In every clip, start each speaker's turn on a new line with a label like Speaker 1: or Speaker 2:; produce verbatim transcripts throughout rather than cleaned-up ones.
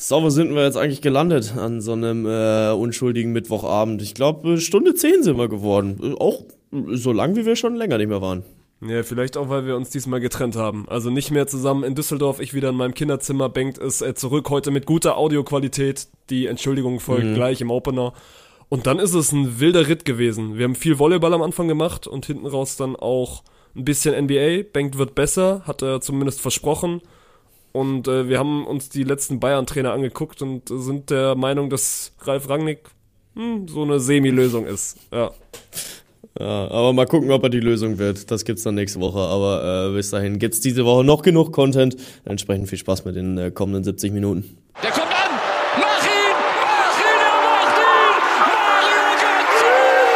Speaker 1: So, wo sind wir jetzt eigentlich gelandet an so einem äh, unschuldigen Mittwochabend? Ich glaube, Stunde zehn sind wir geworden. Auch so lang, wie wir schon länger nicht mehr waren.
Speaker 2: Ja, vielleicht auch, weil wir uns diesmal getrennt haben. Also nicht mehr zusammen in Düsseldorf, ich wieder in meinem Kinderzimmer. Bengt ist äh, zurück heute mit guter Audioqualität. Die Entschuldigung folgt mhm. gleich im Opener. Und dann ist es ein wilder Ritt gewesen. Wir haben viel Volleyball am Anfang gemacht und hinten raus dann auch ein bisschen N B A. Bengt wird besser, hat er zumindest versprochen. Und äh, wir haben uns die letzten Bayern-Trainer angeguckt und sind der Meinung, dass Ralf Rangnick hm, so eine Semi-Lösung ist. Ja.
Speaker 1: Ja, aber mal gucken, ob er die Lösung wird. Das gibt's dann nächste Woche. Aber äh, bis dahin gibt's diese Woche noch genug Content. Entsprechend viel Spaß mit den äh, kommenden siebzig Minuten.
Speaker 3: Der kommt an! Mach ihn! Mach ihn! Er macht ihn! Mario Götze!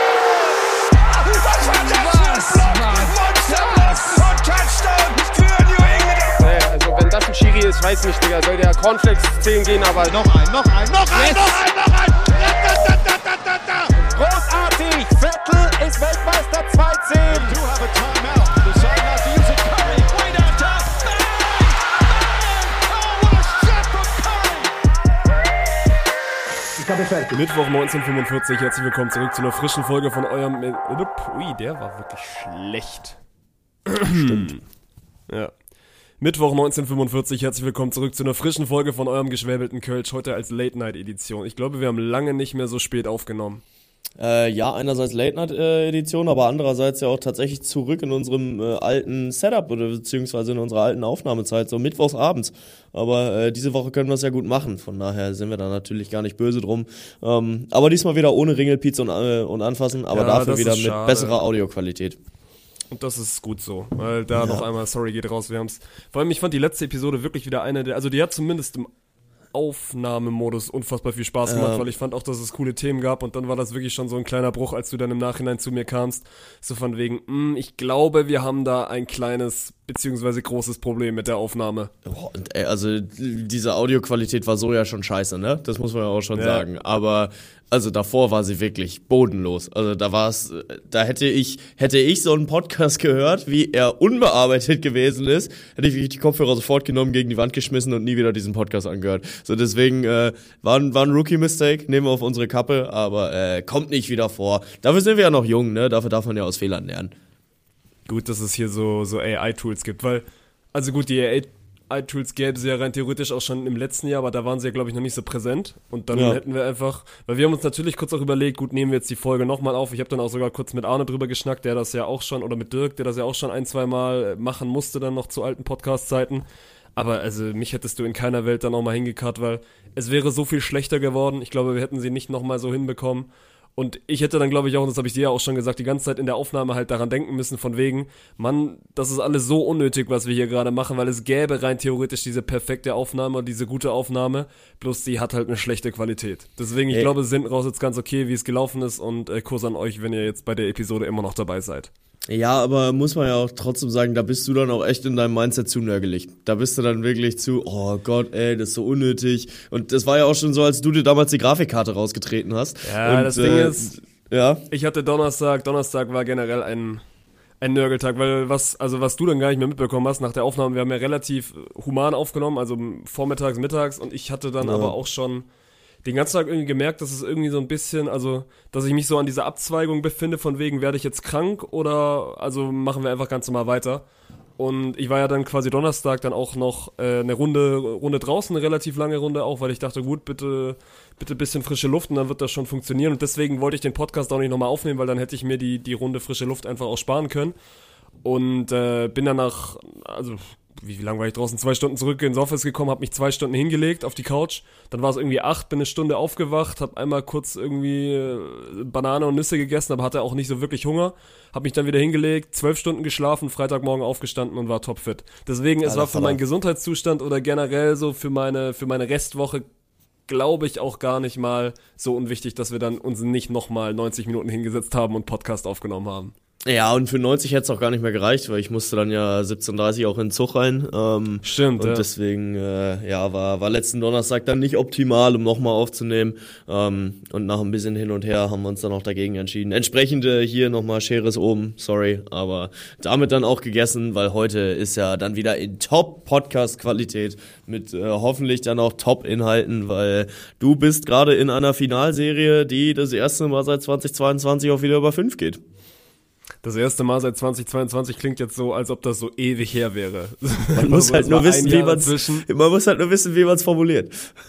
Speaker 3: Was war das für ein Monsterblock und Touchdown für New England!
Speaker 4: Nee, also wenn das ein Schiri ist, weiß nicht, Digga. Soll der Cornflakes zählen gehen, aber...
Speaker 5: Noch ein, noch ein, noch ein,
Speaker 3: Jetzt.
Speaker 5: noch ein, noch ein! Da, da, da, da, da, da.
Speaker 3: Großartig! Vettel ist Weltmeister zweizehn!
Speaker 5: Do have a timeout. Decide not to use it. Curry, way downtown. Bang! Bang! Oh, what a shot from Curry!
Speaker 2: Mittwoch neunzehnhundertfünfundvierzig, herzlich willkommen zurück zu einer frischen Folge von eurem... Ui, der war wirklich schlecht.
Speaker 1: Stimmt.
Speaker 2: Ja. Mittwoch neunzehnhundertfünfundvierzig, herzlich willkommen zurück zu einer frischen Folge von eurem geschwäbelten Kölsch, heute als Late-Night-Edition. Ich glaube, wir haben lange nicht mehr so spät aufgenommen.
Speaker 1: Äh, ja, einerseits Late-Night-Edition, aber andererseits ja auch tatsächlich zurück in unserem äh, alten Setup oder beziehungsweise in unserer alten Aufnahmezeit, so mittwochs abends. Aber äh, diese Woche können wir es ja gut machen, von daher sind wir da natürlich gar nicht böse drum. Ähm, aber diesmal wieder ohne Ringelpiez und, äh, und Anfassen, aber
Speaker 2: Ja,
Speaker 1: dafür
Speaker 2: das
Speaker 1: wieder
Speaker 2: ist
Speaker 1: mit
Speaker 2: schade.
Speaker 1: besserer Audioqualität.
Speaker 2: Und das ist gut so, weil da
Speaker 1: Ja.
Speaker 2: noch einmal, sorry, geht raus, wir haben's. Vor allem, ich fand die letzte Episode wirklich wieder eine der, also die hat zumindest im Aufnahmemodus unfassbar viel Spaß gemacht,
Speaker 1: Ja.
Speaker 2: weil ich fand auch, dass es coole Themen gab und dann war das wirklich schon so ein kleiner Bruch, als du dann im Nachhinein zu mir kamst, so von wegen, mh, ich glaube, wir haben da ein kleines beziehungsweise großes Problem mit der Aufnahme.
Speaker 1: Boah, und ey, also diese Audioqualität war so ja schon scheiße, ne? Das muss man ja auch schon
Speaker 2: Ja.
Speaker 1: sagen. Aber also davor war sie wirklich bodenlos. Also da war es, da hätte ich, hätte ich so einen Podcast gehört, wie er unbearbeitet gewesen ist, hätte ich wirklich die Kopfhörer sofort genommen, gegen die Wand geschmissen und nie wieder diesen Podcast angehört. So deswegen äh, war, ein- war ein Rookie-Mistake, nehmen wir auf unsere Kappe, aber äh, kommt nicht wieder vor. Dafür sind wir ja noch jung, ne? Dafür darf man ja aus Fehlern lernen.
Speaker 2: Gut, dass es hier so, so A I-Tools gibt, weil, also gut, die A I-Tools gäbe es ja rein theoretisch auch schon im letzten Jahr, aber da waren sie ja, glaube ich, noch nicht so präsent. Und dann
Speaker 1: Ja.
Speaker 2: hätten wir einfach, weil wir haben uns natürlich kurz auch überlegt, gut, nehmen wir jetzt die Folge nochmal auf. Ich habe dann auch sogar kurz mit Arne drüber geschnackt, der das ja auch schon, oder mit Dirk, der das ja auch schon ein, zwei Mal machen musste, dann noch zu alten Podcast-Zeiten. Aber also mich hättest du in keiner Welt dann auch mal hingekarrt, weil es wäre so viel schlechter geworden. Ich glaube, wir hätten sie nicht nochmal so hinbekommen. Und ich hätte dann, glaube ich, auch, und das habe ich dir ja auch schon gesagt, die ganze Zeit in der Aufnahme halt daran denken müssen, von wegen, Mann, das ist alles so unnötig, was wir hier gerade machen, weil es gäbe rein theoretisch diese perfekte Aufnahme und diese gute Aufnahme, bloß die hat halt eine schlechte Qualität. Deswegen, ich
Speaker 1: Ey.
Speaker 2: glaube, es sind raus jetzt ganz okay, wie es gelaufen ist und äh, Kurs an euch, wenn ihr jetzt bei der Episode immer noch dabei seid.
Speaker 1: Ja, aber muss man ja auch trotzdem sagen, da bist du dann auch echt in deinem Mindset zu nörgelig. Da bist du dann wirklich zu, oh Gott, ey, das ist so unnötig. Und das war ja auch schon so, als du dir damals die Grafikkarte rausgetreten hast.
Speaker 2: Ja,
Speaker 1: und,
Speaker 2: das Ding ist,
Speaker 1: ja,
Speaker 2: ich hatte Donnerstag, Donnerstag war generell ein, ein Nörgeltag, weil was, also was du dann gar nicht mehr mitbekommen hast nach der Aufnahme, wir haben ja relativ human aufgenommen, also vormittags, mittags und ich hatte dann
Speaker 1: Ja.
Speaker 2: aber auch schon den ganzen Tag irgendwie gemerkt, dass es irgendwie so ein bisschen, also, dass ich mich so an dieser Abzweigung befinde, von wegen, werde ich jetzt krank oder, also machen wir einfach ganz normal weiter. Und ich war ja dann quasi Donnerstag dann auch noch äh, eine Runde, Runde draußen, eine relativ lange Runde auch, weil ich dachte, gut, bitte, bitte ein bisschen frische Luft und dann wird das schon funktionieren. Und deswegen wollte ich den Podcast auch nicht nochmal aufnehmen, weil dann hätte ich mir die, die Runde frische Luft einfach auch sparen können. Und äh, bin dann nach, also wie, wie lange war ich draußen? Zwei Stunden zurück ins Office gekommen, habe mich zwei Stunden hingelegt auf die Couch. Dann war es irgendwie acht, bin eine Stunde aufgewacht, habe einmal kurz irgendwie äh, Banane und Nüsse gegessen, aber hatte auch nicht so wirklich Hunger. Habe mich dann wieder hingelegt, zwölf Stunden geschlafen, Freitagmorgen aufgestanden und war topfit. Deswegen, es
Speaker 1: Alter,
Speaker 2: war für meinen Gesundheitszustand oder generell so für meine, für meine Restwoche, glaube ich, auch gar nicht mal so unwichtig, dass wir dann uns nicht nochmal neunzig Minuten hingesetzt haben und Podcast aufgenommen haben.
Speaker 1: Ja, und für neunzig hätte es auch gar nicht mehr gereicht, weil ich musste dann ja siebzehn Uhr dreißig auch in den Zug rein. Ähm,
Speaker 2: Stimmt,
Speaker 1: Und
Speaker 2: ja.
Speaker 1: deswegen, äh, ja, war, war letzten Donnerstag dann nicht optimal, um nochmal aufzunehmen. Ähm, und nach ein bisschen hin und her haben wir uns dann auch dagegen entschieden. Entsprechend äh, hier nochmal Schere ist oben, sorry, aber damit dann auch gegessen, weil heute ist ja dann wieder in Top-Podcast-Qualität mit äh, hoffentlich dann auch Top-Inhalten, weil du bist gerade in einer Finalserie, die das erste Mal seit zweitausendzweiundzwanzig auch wieder über fünf geht.
Speaker 2: Das erste Mal seit zweitausendzweiundzwanzig klingt jetzt so, als ob das so ewig her wäre.
Speaker 1: Man muss halt nur wissen, wie man's,
Speaker 2: dazwischen.
Speaker 1: man muss halt nur wissen, wie man es formuliert.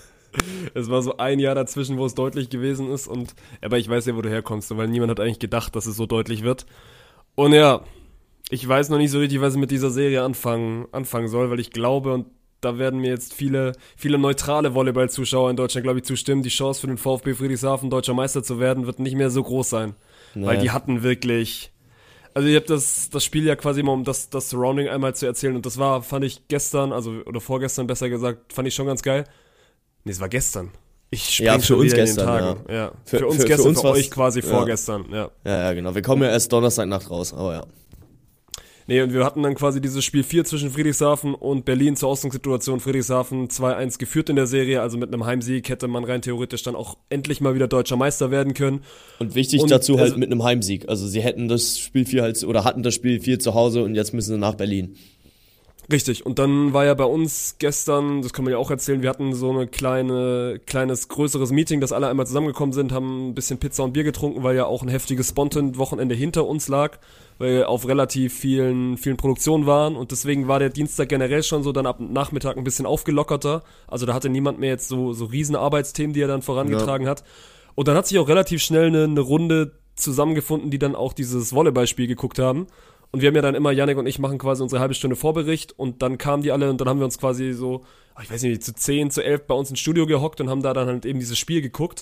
Speaker 2: Es war so ein Jahr dazwischen, wo es deutlich gewesen ist und, aber ich weiß ja, wo du herkommst, weil niemand hat eigentlich gedacht, dass es so deutlich wird. Und ja, ich weiß noch nicht so richtig, was ich mit dieser Serie anfangen, anfangen soll, weil ich glaube, und da werden mir jetzt viele, viele neutrale Volleyball-Zuschauer in Deutschland, glaube ich, zustimmen, die Chance für den VfB Friedrichshafen, deutscher Meister zu werden, wird nicht mehr so groß sein.
Speaker 1: Nee.
Speaker 2: Weil die hatten wirklich, also ich habe das, das Spiel ja quasi mal, um das, das Surrounding einmal zu erzählen, und das war, fand ich gestern, also oder vorgestern besser gesagt, fand ich schon ganz geil. Nee, es war gestern. Ich spring
Speaker 1: Ja, für
Speaker 2: schon
Speaker 1: uns
Speaker 2: wieder
Speaker 1: gestern,
Speaker 2: in den Tagen. Ja. Ja. Für,
Speaker 1: Für-
Speaker 2: uns
Speaker 1: für- für
Speaker 2: gestern,
Speaker 1: uns
Speaker 2: für,
Speaker 1: war's-
Speaker 2: euch quasi
Speaker 1: ja.
Speaker 2: vorgestern, ja.
Speaker 1: Ja, ja, genau. Wir kommen ja erst Donnerstagnacht raus, aber ja.
Speaker 2: Nee, und wir hatten dann quasi dieses Spiel vier zwischen Friedrichshafen und Berlin zur Ausgangssituation. Friedrichshafen zwei eins geführt in der Serie, also mit einem Heimsieg hätte man rein theoretisch dann auch endlich mal wieder deutscher Meister werden können.
Speaker 1: Und wichtig
Speaker 2: Und,
Speaker 1: dazu halt
Speaker 2: also-
Speaker 1: mit einem Heimsieg. Also sie hätten das Spiel vier halt, oder hatten das Spiel vier zu Hause und jetzt müssen sie nach Berlin.
Speaker 2: Richtig, und dann war ja bei uns gestern, das kann man ja auch erzählen, wir hatten so eine kleine, kleines, größeres Meeting, dass alle einmal zusammengekommen sind, haben ein bisschen Pizza und Bier getrunken, weil ja auch ein heftiges Spontan-Wochenende hinter uns lag, weil wir auf relativ vielen, vielen Produktionen waren und deswegen war der Dienstag generell schon so dann ab Nachmittag ein bisschen aufgelockerter, also da hatte niemand mehr jetzt so, so riesen Arbeitsthemen, die er dann vorangetragen hat. Und dann hat sich auch relativ schnell eine, eine Runde zusammengefunden, die dann auch dieses Volleyballspiel geguckt haben. Und wir haben ja dann immer, Yannick und ich machen quasi unsere halbe Stunde Vorbericht und dann kamen die alle und dann haben wir uns quasi so, ich weiß nicht, zu zehn, zu elf bei uns ins Studio gehockt und haben da dann halt eben dieses Spiel geguckt.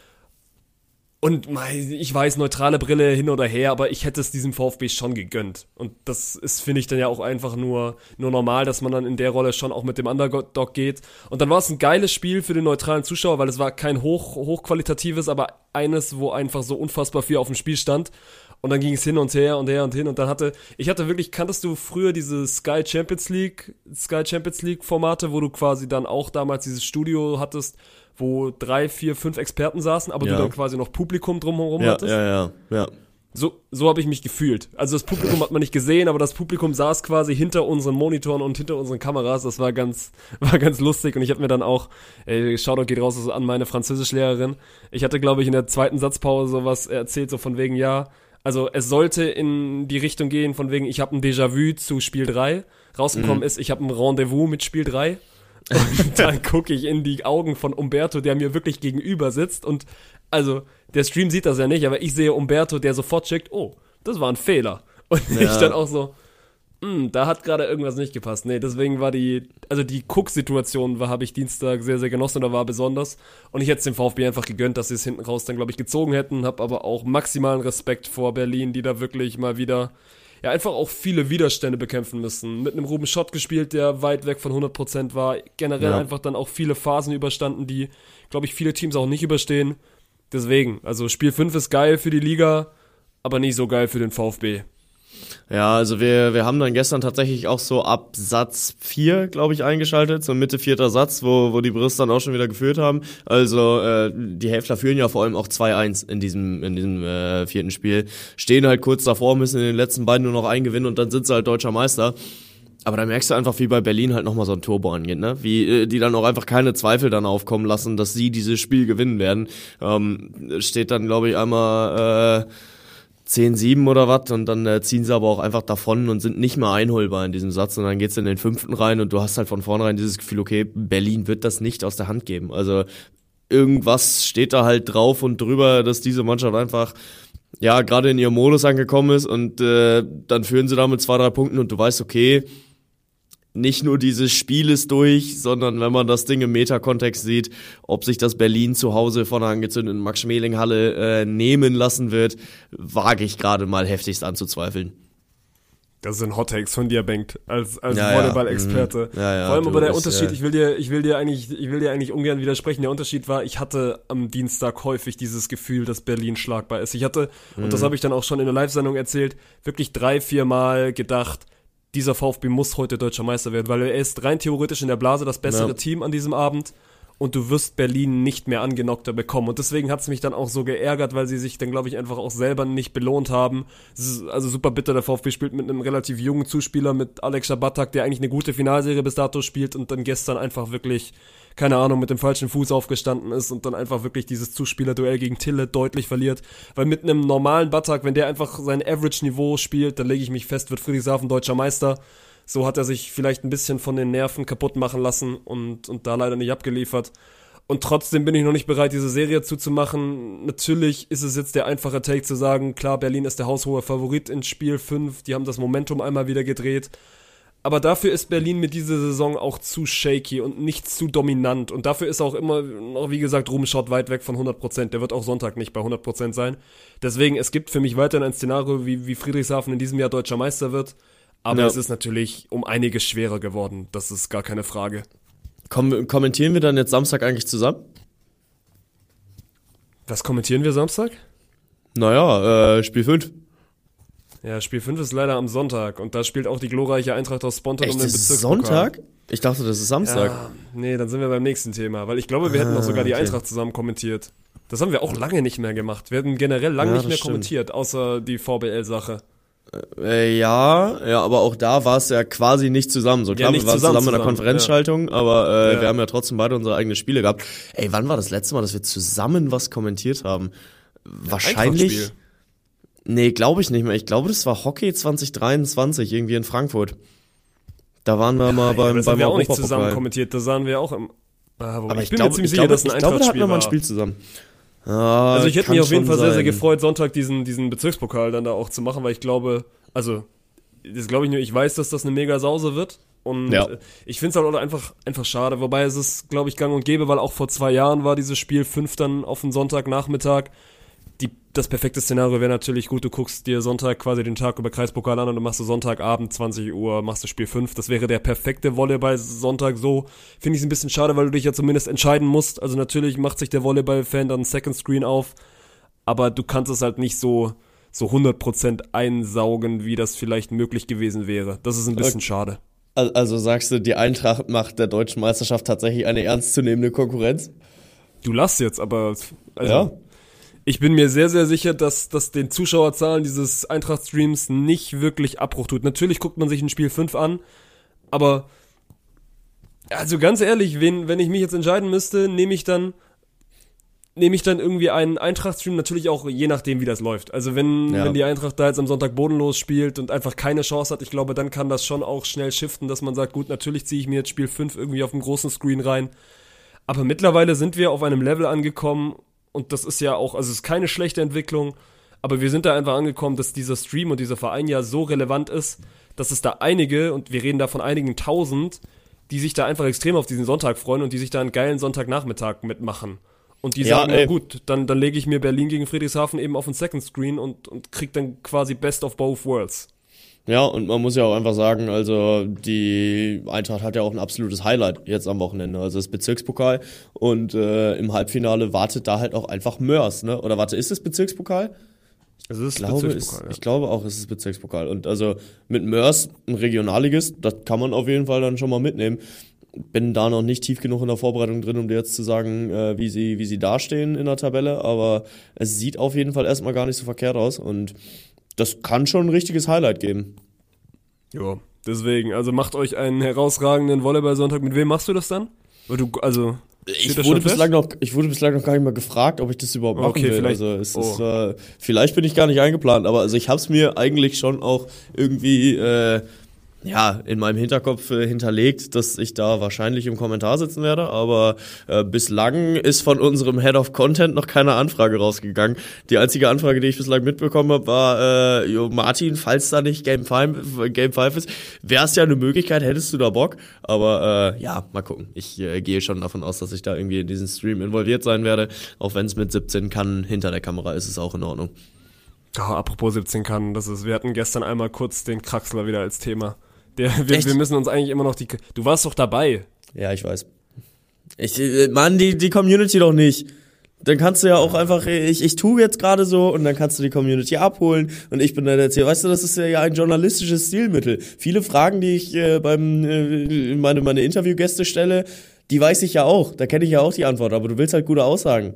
Speaker 2: Und ich weiß, neutrale Brille hin oder her, aber ich hätte es diesem VfB schon gegönnt. Und das ist, finde ich, dann ja auch einfach nur, nur normal, dass man dann in der Rolle schon auch mit dem Underdog geht. Und dann war es ein geiles Spiel für den neutralen Zuschauer, weil es war kein hoch, hochqualitatives, aber eines, wo einfach so unfassbar viel auf dem Spiel stand. Und dann ging es hin und her und her und hin und dann hatte, ich hatte wirklich, kanntest du früher diese Sky Champions League, Sky Champions League Formate, wo du quasi dann auch damals dieses Studio hattest, wo drei, vier, fünf Experten saßen, aber
Speaker 1: Ja.
Speaker 2: du dann quasi noch Publikum drumherum
Speaker 1: Ja,
Speaker 2: hattest?
Speaker 1: ja, ja, ja.
Speaker 2: So, so habe ich mich gefühlt. Also das Publikum hat man nicht gesehen, aber das Publikum saß quasi hinter unseren Monitoren und hinter unseren Kameras. Das war ganz, war ganz lustig. Und ich habe mir dann auch, ey, Shoutout geht raus an meine Französischlehrerin. Ich hatte, glaube ich, in der zweiten Satzpause sowas erzählt, so von wegen, ja, also es sollte in die Richtung gehen, von wegen, ich habe ein Déjà-vu zu Spiel drei. Rausgekommen
Speaker 1: Mhm.
Speaker 2: ist, ich habe ein Rendezvous mit Spiel drei. Und dann gucke ich in die Augen von Umberto, der mir wirklich gegenüber sitzt. Und also, der Stream sieht das ja nicht, aber ich sehe Umberto, der sofort checkt, oh, das war ein Fehler. Und
Speaker 1: Ja.
Speaker 2: ich dann auch so, hm, da hat gerade irgendwas nicht gepasst. Nee, deswegen war die, also die Cook-Situation war, habe ich Dienstag sehr, sehr genossen oder war besonders. Und ich hätte es dem VfB einfach gegönnt, dass sie es hinten raus dann, glaube ich, gezogen hätten. Hab aber auch maximalen Respekt vor Berlin, die da wirklich mal wieder, ja, einfach auch viele Widerstände bekämpfen müssen. Mit einem Ruben Schott gespielt, der weit weg von hundert Prozent war. Generell
Speaker 1: Ja.
Speaker 2: einfach dann auch viele Phasen überstanden, die, glaube ich, viele Teams auch nicht überstehen. Deswegen, also Spiel fünf ist geil für die Liga, aber nicht so geil für den VfB.
Speaker 1: Ja, also wir, wir haben dann gestern tatsächlich auch so ab Satz vier, glaube ich, eingeschaltet, so Mitte vierter Satz, wo, wo die Brüste dann auch schon wieder geführt haben. Also äh, die Hälfter führen ja vor allem auch zwei eins in diesem, in diesem äh, vierten Spiel. Stehen halt kurz davor, müssen in den letzten beiden nur noch eingewinnen und dann sind sie halt deutscher Meister. Aber da merkst du einfach, wie bei Berlin halt nochmal so ein Turbo angeht, ne? Wie äh, die dann auch einfach keine Zweifel dann aufkommen lassen, dass sie dieses Spiel gewinnen werden. Ähm, steht dann, glaube ich, einmal äh, zehn sieben oder was und dann äh, ziehen sie aber auch einfach davon und sind nicht mehr einholbar in diesem Satz und dann geht's in den fünften rein und du hast halt von vornherein dieses Gefühl, okay, Berlin wird das nicht aus der Hand geben. Also irgendwas steht da halt drauf und drüber, dass diese Mannschaft einfach ja gerade in ihrem Modus angekommen ist und äh, dann führen sie da mit zwei, drei Punkten und du weißt, okay, nicht nur dieses Spiel ist durch, sondern wenn man das Ding im Meta-Kontext sieht, ob sich das Berlin zu Hause von einer angezündeten Max-Schmeling-Halle äh, nehmen lassen wird, wage ich gerade mal heftigst anzuzweifeln.
Speaker 2: Das sind Hot Takes von dir, Bengt, als, als
Speaker 1: Ja, ja.
Speaker 2: Volleyball-Experte.
Speaker 1: Mhm. Ja, ja,
Speaker 2: Vor allem
Speaker 1: du
Speaker 2: aber der
Speaker 1: bist,
Speaker 2: Unterschied,
Speaker 1: ja.
Speaker 2: ich will dir, ich will dir eigentlich, ich will dir eigentlich ungern widersprechen. Der Unterschied war, ich hatte am Dienstag häufig dieses Gefühl, dass Berlin schlagbar ist. Ich hatte,
Speaker 1: Mhm.
Speaker 2: und das habe ich dann auch schon in der Live-Sendung erzählt, wirklich drei, vier Mal gedacht, dieser VfB muss heute deutscher Meister werden, weil er ist rein theoretisch in der Blase das bessere
Speaker 1: Ja.
Speaker 2: Team an diesem Abend. Und du wirst Berlin nicht mehr angenockter bekommen. Und deswegen hat es mich dann auch so geärgert, weil sie sich dann, glaube ich, einfach auch selber nicht belohnt haben. Es ist also super bitter, der VfB spielt mit einem relativ jungen Zuspieler, mit Alex Schabatak, der eigentlich eine gute Finalserie bis dato spielt und dann gestern einfach wirklich, keine Ahnung, mit dem falschen Fuß aufgestanden ist und dann einfach wirklich dieses Zuspielerduell gegen Tille deutlich verliert. Weil mit einem normalen Batak, wenn der einfach sein Average-Niveau spielt, dann lege ich mich fest, wird Friedrichshafen deutscher Meister. So hat er sich vielleicht ein bisschen von den Nerven kaputt machen lassen und, und da leider nicht abgeliefert. Und trotzdem bin ich noch nicht bereit, diese Serie zuzumachen. Natürlich ist es jetzt der einfache Take zu sagen, klar, Berlin ist der haushohe Favorit in Spiel fünf, die haben das Momentum einmal wieder gedreht. Aber dafür ist Berlin mit dieser Saison auch zu shaky und nicht zu dominant. Und dafür ist auch immer noch, wie gesagt, Rubenschott weit weg von hundert Prozent. Der wird auch Sonntag nicht bei hundert Prozent sein. Deswegen, es gibt für mich weiterhin ein Szenario, wie, wie Friedrichshafen in diesem Jahr deutscher Meister wird. Aber
Speaker 1: Ja.
Speaker 2: es ist natürlich um einiges schwerer geworden. Das ist gar keine Frage.
Speaker 1: Kom- kommentieren wir dann jetzt Samstag eigentlich zusammen?
Speaker 2: Was kommentieren wir Samstag?
Speaker 1: Naja, äh, Spiel fünf.
Speaker 2: Ja, Spiel fünf ist leider am Sonntag. Und da spielt auch die glorreiche Eintracht aus Spontan
Speaker 1: Echt,
Speaker 2: um den
Speaker 1: das ist
Speaker 2: Bezirkspokal.
Speaker 1: Sonntag? Ich dachte, das ist Samstag.
Speaker 2: Ja, nee, dann sind wir beim nächsten Thema. Weil ich glaube, wir hätten auch sogar die
Speaker 1: okay.
Speaker 2: Eintracht zusammen kommentiert. Das haben wir auch lange nicht mehr gemacht. Wir hatten generell lange
Speaker 1: Ja,
Speaker 2: nicht
Speaker 1: das
Speaker 2: mehr
Speaker 1: stimmt.
Speaker 2: kommentiert, außer die V B L-Sache.
Speaker 1: Äh, ja, ja, aber auch da war es ja quasi nicht zusammen. So klar,
Speaker 2: nicht
Speaker 1: wir waren
Speaker 2: zusammen,
Speaker 1: zusammen in der
Speaker 2: zusammen,
Speaker 1: Konferenzschaltung, aber äh,
Speaker 2: Ja.
Speaker 1: wir haben ja trotzdem beide unsere eigenen Spiele gehabt. Ey, wann war das letzte Mal, dass wir zusammen was kommentiert haben? Wahrscheinlich.
Speaker 2: Eintrachtspiel.
Speaker 1: Nee, glaube ich nicht mehr. Ich glaube, das war Hockey zwanzig dreiundzwanzig irgendwie in Frankfurt. Da waren wir mal
Speaker 2: Ja,
Speaker 1: beim
Speaker 2: das
Speaker 1: beim
Speaker 2: haben wir auch nicht
Speaker 1: Europapokal.
Speaker 2: zusammen kommentiert. Das sahen wir auch im... Ah, wobei,
Speaker 1: Aber
Speaker 2: ich
Speaker 1: ich,
Speaker 2: bin
Speaker 1: glaube,
Speaker 2: mir ziemlich
Speaker 1: ich
Speaker 2: sicher,
Speaker 1: glaube,
Speaker 2: dass ein
Speaker 1: ich glaube, da hatten wir mal ein
Speaker 2: Eintrachtspiel
Speaker 1: Spiel zusammen. Ah,
Speaker 2: Also ich hätte
Speaker 1: kann
Speaker 2: mich auf jeden
Speaker 1: schon
Speaker 2: Fall sehr, sehr
Speaker 1: sein.
Speaker 2: gefreut, Sonntag diesen, diesen Bezirkspokal dann da auch zu machen, weil ich glaube, also, das glaube ich nur, ich weiß, dass das eine mega Sause wird. Und
Speaker 1: Ja.
Speaker 2: äh, ich finde es halt auch einfach, einfach schade. Wobei es ist, glaube ich, gang und gäbe, weil auch vor zwei Jahren war dieses Spiel fünf dann auf den Sonntagnachmittag. Die, das perfekte Szenario wäre natürlich gut, du guckst dir Sonntag quasi den Tag über Kreispokal an und dann machst du Sonntagabend, zwanzig Uhr, machst du Spiel fünf. Das wäre der perfekte Volleyball-Sonntag. So finde ich es ein bisschen schade, weil du dich ja zumindest entscheiden musst. Also natürlich macht sich der Volleyball-Fan dann einen Second Screen auf, aber du kannst es halt nicht so, so hundert Prozent einsaugen, wie das vielleicht möglich gewesen wäre. Das ist ein bisschen
Speaker 1: Okay.
Speaker 2: schade.
Speaker 1: Al- Also sagst du, die Eintracht macht der deutschen Meisterschaft tatsächlich eine ernstzunehmende Konkurrenz?
Speaker 2: Du lachst jetzt, aber also,
Speaker 1: Ja.
Speaker 2: ich bin mir sehr, sehr sicher, dass das den Zuschauerzahlen dieses Eintracht-Streams nicht wirklich Abbruch tut. Natürlich guckt man sich ein Spiel fünf an, aber also ganz ehrlich, wenn, wenn ich mich jetzt entscheiden müsste, nehme ich dann nehme ich dann irgendwie einen Eintracht-Stream, natürlich auch je nachdem, wie das läuft. Also wenn,
Speaker 1: Ja.
Speaker 2: wenn die Eintracht da jetzt am Sonntag bodenlos spielt und einfach keine Chance hat, ich glaube, dann kann das schon auch schnell shiften, dass man sagt, gut, natürlich ziehe ich mir jetzt Spiel fünf irgendwie auf dem großen Screen rein. Aber mittlerweile sind wir auf einem Level angekommen und das ist ja auch, also es ist keine schlechte Entwicklung, aber wir sind da einfach angekommen, dass dieser Stream und dieser Verein ja so relevant ist, dass es da einige, und wir reden da von einigen tausend, die sich da einfach extrem auf diesen Sonntag freuen und die sich da einen geilen Sonntagnachmittag mitmachen. Und die
Speaker 1: Ja,
Speaker 2: sagen,
Speaker 1: ey.
Speaker 2: na gut, dann, dann lege ich mir Berlin gegen Friedrichshafen eben auf den Second Screen und, und krieg dann quasi Best of both worlds.
Speaker 1: Ja, und man muss ja auch einfach sagen, also die Eintracht hat ja auch ein absolutes Highlight jetzt am Wochenende, also das Bezirkspokal und äh, im Halbfinale wartet da halt auch einfach Mörs, ne? Oder warte, ist es Bezirkspokal?
Speaker 2: Also das
Speaker 1: Ich glaube, es, ich glaube auch, es ist Bezirkspokal. Und also mit Mörs, ein Regionalligist, das kann man auf jeden Fall dann schon mal mitnehmen. Bin da noch nicht tief genug in der Vorbereitung drin, um dir jetzt zu sagen, äh, wie sie wie sie dastehen in der Tabelle, aber es sieht auf jeden Fall erstmal gar nicht so verkehrt aus und das kann schon ein richtiges Highlight geben.
Speaker 2: Ja, deswegen, also macht euch einen herausragenden Volleyball-Sonntag. Mit wem machst du das dann? Weil du, also, steht
Speaker 1: Ich
Speaker 2: das
Speaker 1: wurde,
Speaker 2: schon fest?
Speaker 1: bislang noch, ich wurde bislang noch gar nicht mal gefragt, ob ich das überhaupt machen
Speaker 2: Okay,
Speaker 1: will.
Speaker 2: vielleicht-
Speaker 1: Also es
Speaker 2: oh.
Speaker 1: ist, äh, vielleicht bin ich gar nicht eingeplant, aber also ich habe es mir eigentlich schon auch irgendwie äh, ja in meinem Hinterkopf äh, hinterlegt, dass ich da wahrscheinlich im Kommentar sitzen werde, aber äh, bislang ist von unserem Head of Content noch keine Anfrage rausgegangen. Die einzige Anfrage, die ich bislang mitbekommen habe, war, äh, jo, Martin, falls da nicht Game fünf, Game fünf ist, wäre es ja eine Möglichkeit, hättest du da Bock? Aber äh, ja, mal gucken. Ich äh, gehe schon davon aus, dass ich da irgendwie in diesen Stream involviert sein werde, auch wenn es mit siebzehn kann, hinter der Kamera ist es auch in Ordnung.
Speaker 2: Oh, apropos siebzehn Kannen, das ist, wir hatten gestern einmal kurz den Kraxler wieder als Thema. Der, wir, wir müssen uns eigentlich immer noch die, du warst doch dabei.
Speaker 1: Ja, ich weiß. Ich, äh, Mann, die, die Community doch nicht. Dann kannst du ja auch einfach, ich, ich tue jetzt gerade so und dann kannst du die Community abholen und ich bin dann jetzt hier. Weißt du, das ist ja ein journalistisches Stilmittel. Viele Fragen, die ich äh, beim äh, meine, meine Interviewgäste stelle, die weiß ich ja auch. Da kenne ich ja auch die Antwort, aber du willst halt gute Aussagen.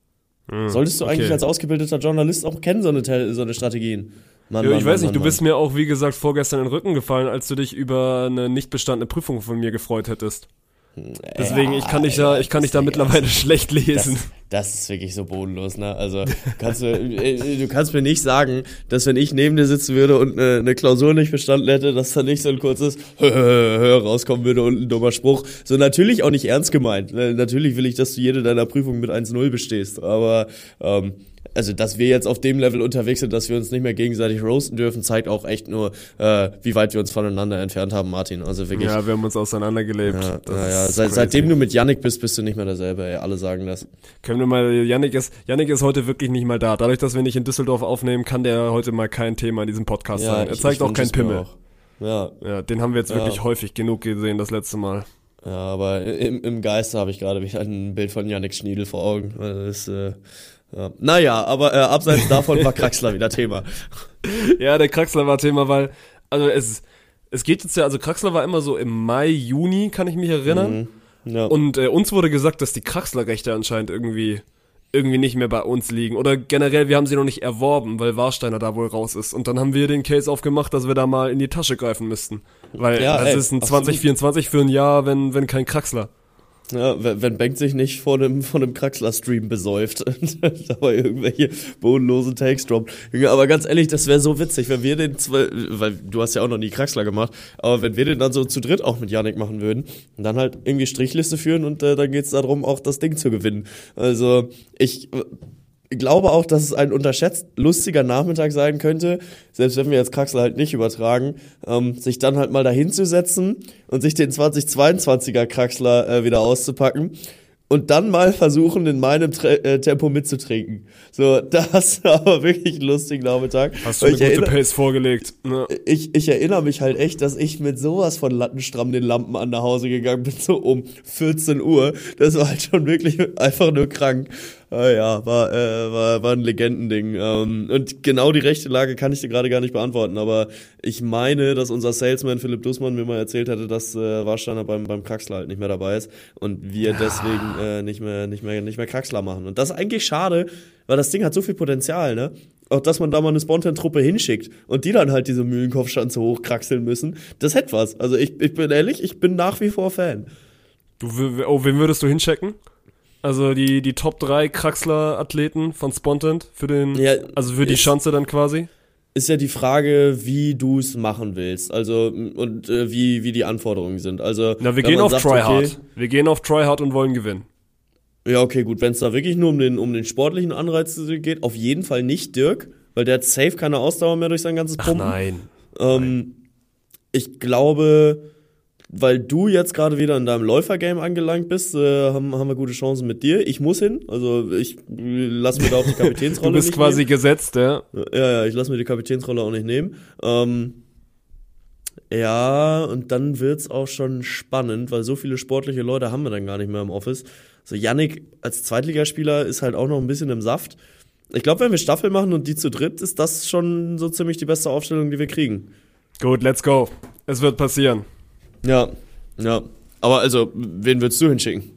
Speaker 1: Hm, Solltest du okay. eigentlich als ausgebildeter Journalist auch kennen, so eine, so eine Strategien. Mann,
Speaker 2: ja,
Speaker 1: Mann,
Speaker 2: ich weiß
Speaker 1: Mann,
Speaker 2: nicht, du
Speaker 1: Mann.
Speaker 2: bist mir auch, wie gesagt, vorgestern in den Rücken gefallen, als du dich über eine nicht bestandene Prüfung von mir gefreut hättest. Deswegen,
Speaker 1: ja,
Speaker 2: ich kann dich da, ich kann dich da mittlerweile
Speaker 1: das,
Speaker 2: schlecht lesen.
Speaker 1: Das, das ist wirklich so bodenlos, ne? Also, kannst du, du kannst mir nicht sagen, dass wenn ich neben dir sitzen würde und eine, eine Klausur nicht bestanden hätte, dass da nicht so ein kurzes rauskommen würde und ein dummer Spruch. So, natürlich auch nicht ernst gemeint. Natürlich will ich, dass du jede deiner Prüfungen mit eins null bestehst, aber, ähm, also, dass wir jetzt auf dem Level unterwegs sind, dass wir uns nicht mehr gegenseitig roasten dürfen, zeigt auch echt nur, äh, wie weit wir uns voneinander entfernt haben, Martin. Also wirklich.
Speaker 2: Ja, wir haben uns auseinandergelebt.
Speaker 1: Ja, ja, ja. Seit, seitdem du mit Yannick bist, bist du nicht mehr derselbe, ey. Alle sagen das.
Speaker 2: Können wir mal, Yannick ist, Yannick ist heute wirklich nicht mal da. Dadurch, dass wir nicht in Düsseldorf aufnehmen, kann der heute mal kein Thema in diesem Podcast
Speaker 1: Ja,
Speaker 2: sein. Er
Speaker 1: ich-
Speaker 2: zeigt
Speaker 1: ich
Speaker 2: auch
Speaker 1: wünsch
Speaker 2: keinen
Speaker 1: es mir
Speaker 2: Pimmel.
Speaker 1: auch. Ja,
Speaker 2: Ja, den haben wir jetzt
Speaker 1: Ja.
Speaker 2: wirklich häufig genug gesehen, das letzte Mal.
Speaker 1: ja, aber im, im Geiste habe ich gerade wieder ein Bild von Yannick Schniedel vor Augen. Das ist, äh, ja. Naja, aber äh, abseits davon war Kraxler wieder Thema.
Speaker 2: Ja, der Kraxler war Thema, weil, also es, es geht jetzt ja, also Kraxler war immer so im Mai, Juni, kann ich mich erinnern.
Speaker 1: Mhm. Ja.
Speaker 2: Und äh, uns wurde gesagt, dass die Kraxler-Rechte anscheinend irgendwie irgendwie nicht mehr bei uns liegen. Oder generell, wir haben sie noch nicht erworben, weil Warsteiner da wohl raus ist. Und dann haben wir den Case aufgemacht, dass wir da mal in die Tasche greifen müssten. Weil
Speaker 1: Ja,
Speaker 2: das
Speaker 1: ey,
Speaker 2: ist ein
Speaker 1: absolut.
Speaker 2: zwanzig vierundzwanzig für ein Jahr, wenn, wenn kein Kraxler.
Speaker 1: Ja, wenn wenn Bengt sich nicht vor einem, vor einem Kraxler-Stream besäuft und dabei irgendwelche bodenlosen Takes droppt. Junge, aber ganz ehrlich, das wäre so witzig, wenn wir den, zwei, weil du hast ja auch noch nie Kraxler gemacht, aber wenn wir den dann so zu dritt auch mit Yannick machen würden und dann halt irgendwie Strichliste führen und äh, dann geht's darum, auch das Ding zu gewinnen. Also ich äh, glaube auch, dass es ein unterschätzt lustiger Nachmittag sein könnte, selbst wenn wir jetzt Kraxler halt nicht übertragen, ähm, sich dann halt mal dahin zu setzen und sich den zweitausendzweiundzwanziger Kraxler äh, wieder auszupacken und dann mal versuchen, in meinem Tre- äh, Tempo mitzutrinken. So, das war aber wirklich ein lustiger Nachmittag.
Speaker 2: Hast du
Speaker 1: Weil
Speaker 2: eine
Speaker 1: ich
Speaker 2: gute
Speaker 1: erinner-
Speaker 2: Pace vorgelegt. Ne?
Speaker 1: ich, ich erinnere mich halt echt, dass ich mit sowas von lattenstramm den Lampen an nach Hause gegangen bin, so um vierzehn Uhr. Das war halt schon wirklich einfach nur krank. Ah ja, war, äh, war, war ein Legendending. Ähm, und genau die rechte Lage kann ich dir gerade gar nicht beantworten, aber ich meine, dass unser Salesman Philipp Dussmann mir mal erzählt hatte, dass äh, Warsteiner beim, beim Kraxler halt nicht mehr dabei ist und wir deswegen äh, nicht mehr, nicht mehr, nicht mehr Kraxler machen. Und das ist eigentlich schade, weil das Ding hat so viel Potenzial, ne? Auch, dass man da mal eine Spontan-Truppe hinschickt und die dann halt diese Mühlenkopfschanze hochkraxeln müssen, das hätte was. Also ich, ich bin ehrlich, ich bin nach wie vor Fan.
Speaker 2: Du, w- oh, wen würdest du hinchecken? Also die, die Top drei Kraxler-Athleten von Spontant für den,
Speaker 1: Ja,
Speaker 2: also für die
Speaker 1: ist-
Speaker 2: Schanze dann quasi?
Speaker 1: Ist ja die Frage, wie du es machen willst, also und äh, wie, wie die Anforderungen sind. Also
Speaker 2: Na, wir
Speaker 1: wenn
Speaker 2: gehen
Speaker 1: man
Speaker 2: auf
Speaker 1: sagt,
Speaker 2: Tryhard.
Speaker 1: okay,
Speaker 2: Wir gehen auf Tryhard und wollen gewinnen.
Speaker 1: ja, okay, gut, wenn es da wirklich nur um den, um den sportlichen Anreiz geht, auf jeden Fall nicht Dirk, weil der hat safe keine Ausdauer mehr durch sein ganzes
Speaker 2: Ach
Speaker 1: Pumpen.
Speaker 2: nein.
Speaker 1: Ähm, ich glaube, weil du jetzt gerade wieder in deinem Läufergame angelangt bist, äh, haben, haben wir gute Chancen mit dir. Ich muss hin, also ich äh, lass mir da auch die Kapitänsrolle
Speaker 2: Du bist
Speaker 1: nicht
Speaker 2: quasi gesetzt, ja.
Speaker 1: nehmen. Ja, ja, ich lass mir die Kapitänsrolle auch nicht nehmen. Ähm, ja, und dann wird's auch schon spannend, weil so viele sportliche Leute haben wir dann gar nicht mehr im Office. So Yannick als Zweitligaspieler ist halt auch noch ein bisschen im Saft. Ich glaube, wenn wir Staffel machen und die zu dritt, ist das schon so ziemlich die beste Aufstellung, die wir kriegen.
Speaker 2: Gut, let's go. Es wird passieren.
Speaker 1: Ja, ja. Aber also, wen würdest du hinschicken?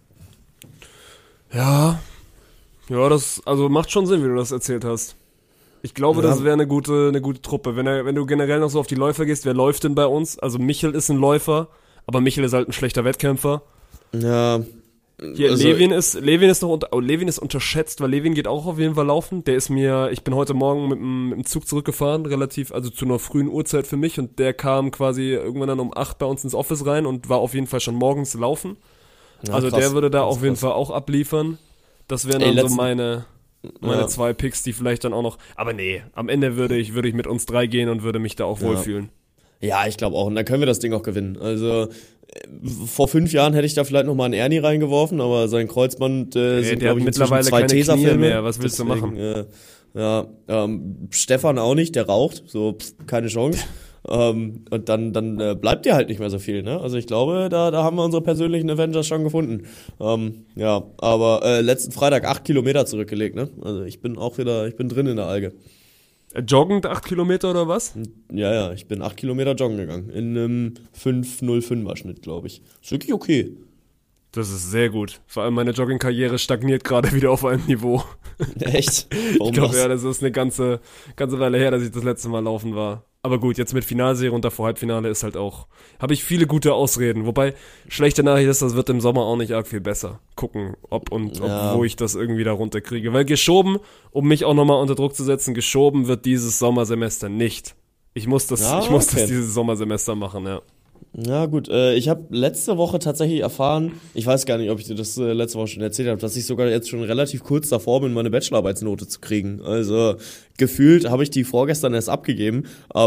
Speaker 2: Ja. Ja, das, also macht schon Sinn, wie du das erzählt hast. Ich glaube,
Speaker 1: Ja.
Speaker 2: das wäre eine gute, eine gute Truppe. Wenn, er, wenn du generell noch so auf die Läufer gehst, wer läuft denn bei uns? Also Michel ist ein Läufer, aber Michel ist halt ein schlechter Wettkämpfer.
Speaker 1: Ja.
Speaker 2: Hier,
Speaker 1: also,
Speaker 2: Levin ist, Levin ist noch unter, oh, Levin ist unterschätzt, weil Levin geht auch auf jeden Fall laufen. Der ist mir, ich bin heute Morgen mit dem, mit dem Zug zurückgefahren, relativ, also zu einer frühen Uhrzeit für mich, und der kam quasi irgendwann dann um acht bei uns ins Office rein und war auf jeden Fall schon morgens laufen.
Speaker 1: ja,
Speaker 2: also
Speaker 1: krass,
Speaker 2: der würde da
Speaker 1: krass,
Speaker 2: auf jeden
Speaker 1: krass.
Speaker 2: Fall auch abliefern. Das wären
Speaker 1: Ey,
Speaker 2: dann so
Speaker 1: letzten-
Speaker 2: meine, meine
Speaker 1: Ja.
Speaker 2: zwei Picks, die vielleicht dann auch noch, aber nee, am Ende würde ich, würde ich mit uns drei gehen und würde mich da auch
Speaker 1: Ja.
Speaker 2: wohlfühlen.
Speaker 1: Ja, ich glaube auch. Und dann können wir das Ding auch gewinnen. Also, äh, vor fünf Jahren hätte ich da vielleicht noch mal einen Ernie reingeworfen, aber sein Kreuzband äh,
Speaker 2: Ey,
Speaker 1: sind,
Speaker 2: der
Speaker 1: glaube
Speaker 2: hat
Speaker 1: ich, inzwischen
Speaker 2: mittlerweile
Speaker 1: zwei
Speaker 2: keine Knie
Speaker 1: Tesafilme.
Speaker 2: mehr. Was willst du machen?
Speaker 1: Äh, Ja, ähm, Stefan auch nicht, der raucht, so pff, keine Chance. ähm, und dann dann äh, bleibt dir halt nicht mehr so viel, ne? Also ich glaube, da da haben wir unsere persönlichen Avengers schon gefunden. Ähm, ja, aber äh, letzten Freitag acht Kilometer zurückgelegt, ne? Also ich bin auch wieder, ich bin drin in der Alge.
Speaker 2: Joggend acht Kilometer oder was?
Speaker 1: Ja, ja, ich bin acht Kilometer joggen gegangen. In einem fünf null fünfer Schnitt, glaube ich. Ist wirklich okay.
Speaker 2: Das ist sehr gut. Vor allem meine Jogging-Karriere stagniert gerade wieder auf einem Niveau.
Speaker 1: Echt? Warum
Speaker 2: Ich glaube,
Speaker 1: das?
Speaker 2: ja, das ist eine ganze, ganze Weile her, dass ich das letzte Mal laufen war. Aber gut, jetzt mit Finalserie und davor Halbfinale ist halt auch, habe ich viele gute Ausreden. Wobei, schlechte Nachricht ist, das wird im Sommer auch nicht arg viel besser. Gucken, ob und ob,
Speaker 1: Ja.
Speaker 2: wo ich das irgendwie da runterkriege. Weil geschoben, um mich auch nochmal unter Druck zu setzen, geschoben wird dieses Sommersemester nicht. Ich muss das,
Speaker 1: Ja,
Speaker 2: ich muss
Speaker 1: okay.
Speaker 2: das dieses Sommersemester machen, ja.
Speaker 1: Ja gut, äh, ich habe letzte Woche tatsächlich erfahren, ich weiß gar nicht, ob ich dir das äh, letzte Woche schon erzählt habe, dass ich sogar jetzt schon relativ kurz davor bin, meine Bachelorarbeitsnote zu kriegen. Also gefühlt habe ich die vorgestern erst abgegeben,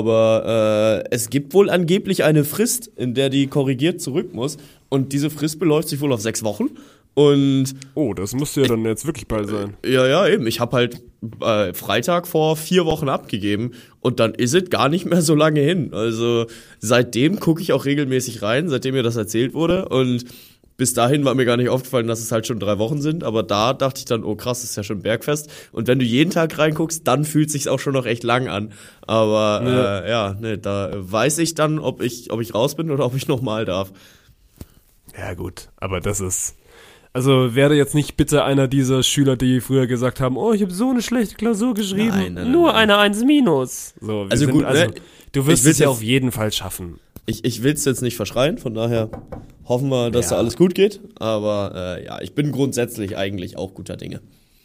Speaker 1: aber äh, es gibt wohl angeblich eine Frist, in der die korrigiert zurück muss und diese Frist beläuft sich wohl auf sechs Wochen. Und
Speaker 2: Oh, das müsste ja dann jetzt wirklich bald sein.
Speaker 1: ja, ja, eben. Ich habe halt äh, Freitag vor vier Wochen abgegeben und dann ist es gar nicht mehr so lange hin. Also seitdem gucke ich auch regelmäßig rein, seitdem mir das erzählt wurde. Und bis dahin war mir gar nicht aufgefallen, dass es halt schon drei Wochen sind. Aber da dachte ich dann, oh krass, das ist ja schon Bergfest. Und wenn du jeden Tag reinguckst, dann fühlt sich's auch schon noch echt lang an. Aber
Speaker 2: Ja.
Speaker 1: äh, ja, ne, da weiß ich dann, ob ich, ob ich raus bin oder ob ich nochmal darf.
Speaker 2: Ja gut, aber das ist... Also werde jetzt nicht bitte einer dieser Schüler, die früher gesagt haben, oh, ich habe so eine schlechte Klausur geschrieben,
Speaker 1: Nein, nein,
Speaker 2: nur
Speaker 1: nein, nein.
Speaker 2: eine eins minus. So, wir
Speaker 1: Also
Speaker 2: sind,
Speaker 1: gut,
Speaker 2: also,
Speaker 1: ne,
Speaker 2: du wirst
Speaker 1: ich will's
Speaker 2: es ja
Speaker 1: jetzt-
Speaker 2: auf jeden Fall schaffen.
Speaker 1: Ich, ich will's jetzt nicht verschreien, von daher hoffen wir, dass
Speaker 2: Ja.
Speaker 1: da alles gut geht. Aber äh, ja, ich bin grundsätzlich eigentlich auch guter Dinge.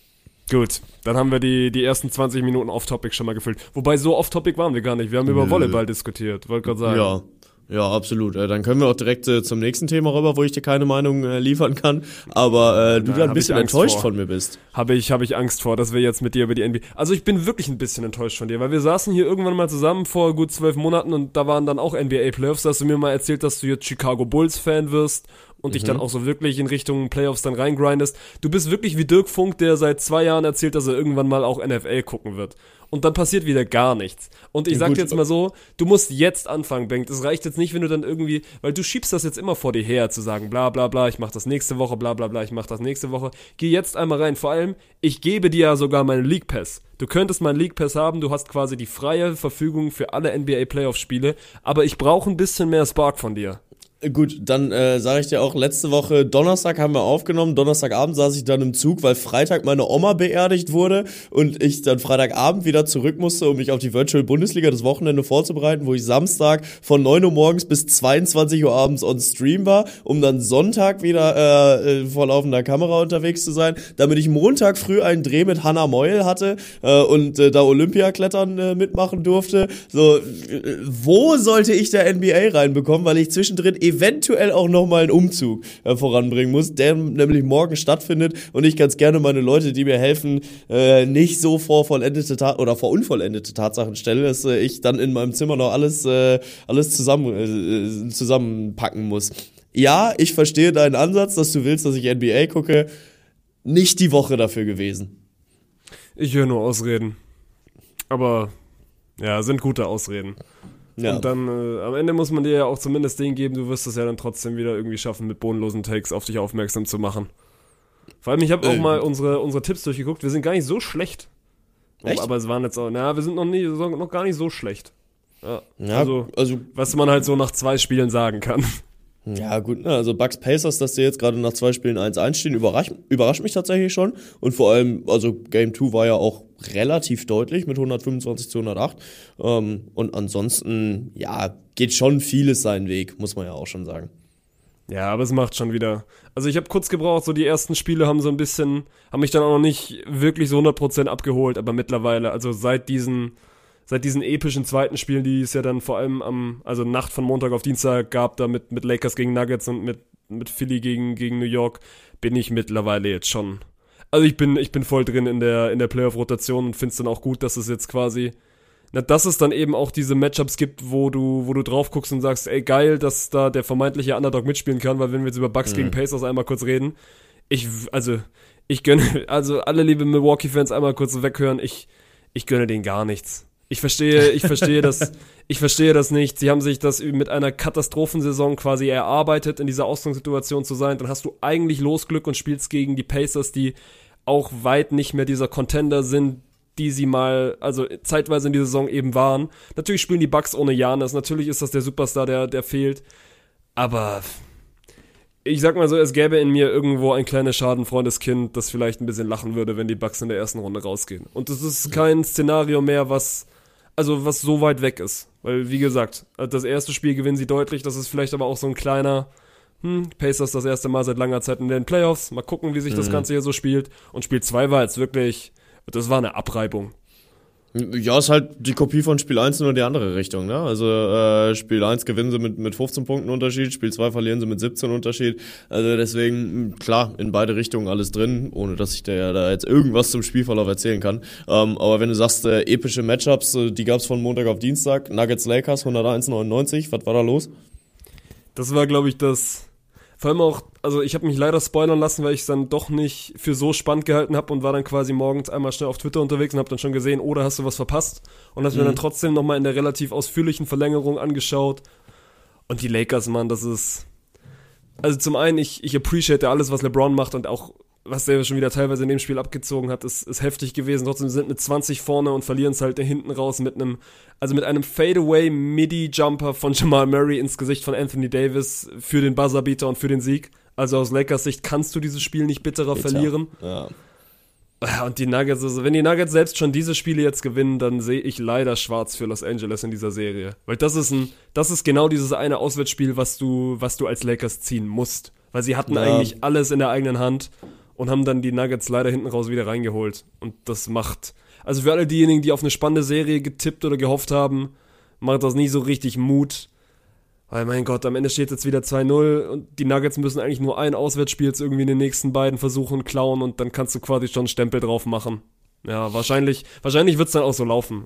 Speaker 2: Gut, dann haben wir die, die ersten zwanzig Minuten Off-Topic schon mal gefüllt. Wobei, so Off-Topic waren wir gar nicht. Wir haben über
Speaker 1: Nö.
Speaker 2: Volleyball diskutiert, wollte gerade sagen.
Speaker 1: Ja, ja, absolut. Äh, dann können wir auch direkt äh, zum nächsten Thema rüber, wo ich dir keine Meinung äh, liefern kann. Aber äh, du
Speaker 2: Na,
Speaker 1: da ein
Speaker 2: hab
Speaker 1: bisschen
Speaker 2: ich Angst
Speaker 1: enttäuscht
Speaker 2: vor.
Speaker 1: von mir bist.
Speaker 2: Habe ich, habe ich Angst vor, dass wir jetzt mit dir über die N B A... Also ich bin wirklich ein bisschen enttäuscht von dir, weil wir saßen hier irgendwann mal zusammen vor gut zwölf Monaten und da waren dann auch N B A-Playoffs. Da hast du mir mal erzählt, dass du jetzt Chicago Bulls-Fan wirst und dich dann auch so wirklich in Richtung Playoffs dann reingrindest. Du bist wirklich wie Dirk Funk, der seit zwei Jahren erzählt, dass er irgendwann mal auch N F L gucken wird. Und dann passiert wieder gar nichts. Und ich
Speaker 1: Ja,
Speaker 2: sag
Speaker 1: gut,
Speaker 2: dir jetzt mal so, du musst jetzt anfangen, Bengt. Es reicht jetzt nicht, wenn du dann irgendwie, weil du schiebst das jetzt immer vor dir her, zu sagen, bla bla bla, ich mach das nächste Woche, bla bla bla, ich mach das nächste Woche. Geh jetzt einmal rein. Vor allem, ich gebe dir ja sogar meinen League Pass. Du könntest meinen League Pass haben, du hast quasi die freie Verfügung für alle N B A Playoff Spiele, aber ich brauche ein bisschen mehr Spark von dir.
Speaker 1: Gut, dann äh, sage ich dir auch, letzte Woche Donnerstag haben wir aufgenommen, Donnerstagabend saß ich dann im Zug, weil Freitag meine Oma beerdigt wurde und ich dann Freitagabend wieder zurück musste, um mich auf die Virtual Bundesliga das Wochenende vorzubereiten, wo ich Samstag von neun Uhr morgens bis zweiundzwanzig Uhr abends on Stream war, um dann Sonntag wieder äh, vor laufender Kamera unterwegs zu sein, damit ich Montag früh einen Dreh mit Hannah Meul hatte äh, und äh, da Olympiaklettern äh, mitmachen durfte. So, äh, wo sollte ich der N B A reinbekommen, weil ich zwischendrin eventuell auch nochmal einen Umzug äh, voranbringen muss, der nämlich morgen stattfindet und ich ganz gerne meine Leute, die mir helfen, äh, nicht so vor vollendete Tat oder vor unvollendete Tatsachen stelle, dass äh, ich dann in meinem Zimmer noch alles äh, alles zusammen äh, zusammenpacken muss. Ja, ich verstehe deinen Ansatz, dass du willst, dass ich N B A gucke. Nicht die Woche dafür gewesen.
Speaker 2: Ich höre nur Ausreden. Aber, ja, sind gute Ausreden.
Speaker 1: Ja.
Speaker 2: Und dann, äh, am Ende muss man dir ja auch zumindest den geben, du wirst es ja dann trotzdem wieder irgendwie schaffen, mit bodenlosen Takes auf dich aufmerksam zu machen. Vor allem, ich habe auch
Speaker 1: Ähm.
Speaker 2: mal unsere, unsere Tipps durchgeguckt, wir sind gar nicht so schlecht.
Speaker 1: Echt?
Speaker 2: Aber es waren jetzt auch, na, wir sind noch, nie, so- noch gar nicht so schlecht. Ja,
Speaker 1: Ja,
Speaker 2: also,
Speaker 1: also
Speaker 2: was man halt so nach zwei Spielen sagen kann.
Speaker 1: Ja, gut, ne, also Bucks Pacers, dass die jetzt gerade nach zwei Spielen eins eins stehen, überrascht, überrascht mich tatsächlich schon. Und vor allem, also Game zwei war ja auch relativ deutlich mit hundertfünfundzwanzig zu hundertacht. Ähm, und ansonsten, ja, geht schon vieles seinen Weg, muss man ja auch schon sagen.
Speaker 2: Ja, aber es macht schon wieder. Also ich habe kurz gebraucht, so die ersten Spiele haben so ein bisschen, haben mich dann auch noch nicht wirklich so hundert Prozent abgeholt, aber mittlerweile, also seit diesen, seit diesen epischen zweiten Spielen, die es ja dann vor allem am, also Nacht von Montag auf Dienstag gab, da mit, mit Lakers gegen Nuggets und mit, mit Philly gegen, gegen New York, bin ich mittlerweile jetzt schon. Also ich bin, ich bin voll drin in der, in der Playoff-Rotation und find's dann auch gut, dass es jetzt quasi, na, dass es dann eben auch diese Matchups gibt, wo du, wo du drauf guckst und sagst, ey, geil, dass da der vermeintliche Underdog mitspielen kann, weil wenn wir jetzt über Bucks
Speaker 1: Mhm.
Speaker 2: gegen Pacers einmal kurz reden, ich, also, ich gönne, also alle liebe Milwaukee-Fans einmal kurz weghören, ich, ich gönne denen gar nichts. Ich verstehe, ich verstehe das, ich verstehe das nicht. Sie haben sich das mit einer Katastrophensaison quasi erarbeitet, in dieser Ausgangssituation zu sein. Dann hast du eigentlich Losglück und spielst gegen die Pacers, die auch weit nicht mehr dieser Contender sind, die sie mal, also zeitweise in dieser Saison eben waren. Natürlich spielen die Bucks ohne Giannis, natürlich ist das der Superstar, der, der fehlt. Aber ich sag mal so, es gäbe in mir irgendwo ein kleines schadenfreundes Kind, das vielleicht ein bisschen lachen würde, wenn die Bucks in der ersten Runde rausgehen. Und das ist kein Szenario mehr, was, also was so weit weg ist. Weil, wie gesagt, das erste Spiel gewinnen sie deutlich, das ist vielleicht aber auch so ein kleiner, hm, Pacers das erste Mal seit langer Zeit in den Playoffs, mal gucken, wie sich das Ganze hier so spielt. Und Spiel zwei war jetzt wirklich, das war eine Abreibung.
Speaker 1: Ja, ist halt die Kopie von Spiel eins, nur die andere Richtung, ne? Also äh, Spiel eins gewinnen sie mit, mit fünfzehn Punkten Unterschied, Spiel zwei verlieren sie mit siebzehn Unterschied. Also deswegen, klar, in beide Richtungen alles drin, ohne dass ich dir ja da jetzt irgendwas zum Spielverlauf erzählen kann. Ähm, aber wenn du sagst, äh, epische Matchups, äh, die gab's von Montag auf Dienstag, Nuggets Lakers hunderteins neunundneunzig, was war da los?
Speaker 2: Das war, glaube ich, das... Vor allem auch, also ich habe mich leider spoilern lassen, weil ich es dann doch nicht für so spannend gehalten habe und war dann quasi morgens einmal schnell auf Twitter unterwegs und habe dann schon gesehen, oh, da hast du was verpasst. Und habe mhm. mir dann trotzdem nochmal in der relativ ausführlichen Verlängerung angeschaut. Und die Lakers, Mann, das ist... Also zum einen, ich, ich appreciate alles, was LeBron macht und auch, was der schon wieder teilweise in dem Spiel abgezogen hat, ist, ist heftig gewesen. Trotzdem sind mit zwanzig vorne und verlieren es halt hinten raus mit einem, also mit einem Fadeaway-Midi-Jumper von Jamal Murray ins Gesicht von Anthony Davis für den Buzzerbeater und für den Sieg. Also aus Lakers Sicht kannst du dieses Spiel nicht bitterer Bitter. verlieren. Ja. Und die Nuggets, also wenn die Nuggets selbst schon diese Spiele jetzt gewinnen, dann sehe ich leider schwarz für Los Angeles in dieser Serie. Weil das ist ein, das ist genau dieses eine Auswärtsspiel, was du, was du als Lakers ziehen musst. Weil sie hatten ja. eigentlich alles in der eigenen Hand und haben dann die Nuggets leider hinten raus wieder reingeholt. Und das macht, also für alle diejenigen, die auf eine spannende Serie getippt oder gehofft haben, macht das nicht so richtig Mut. Weil, mein Gott, am Ende steht jetzt wieder zwei null und die Nuggets müssen eigentlich nur ein Auswärtsspiel jetzt irgendwie in den nächsten beiden versuchen, klauen und dann kannst du quasi schon einen Stempel drauf machen. Ja, wahrscheinlich, wahrscheinlich wird's dann auch so laufen.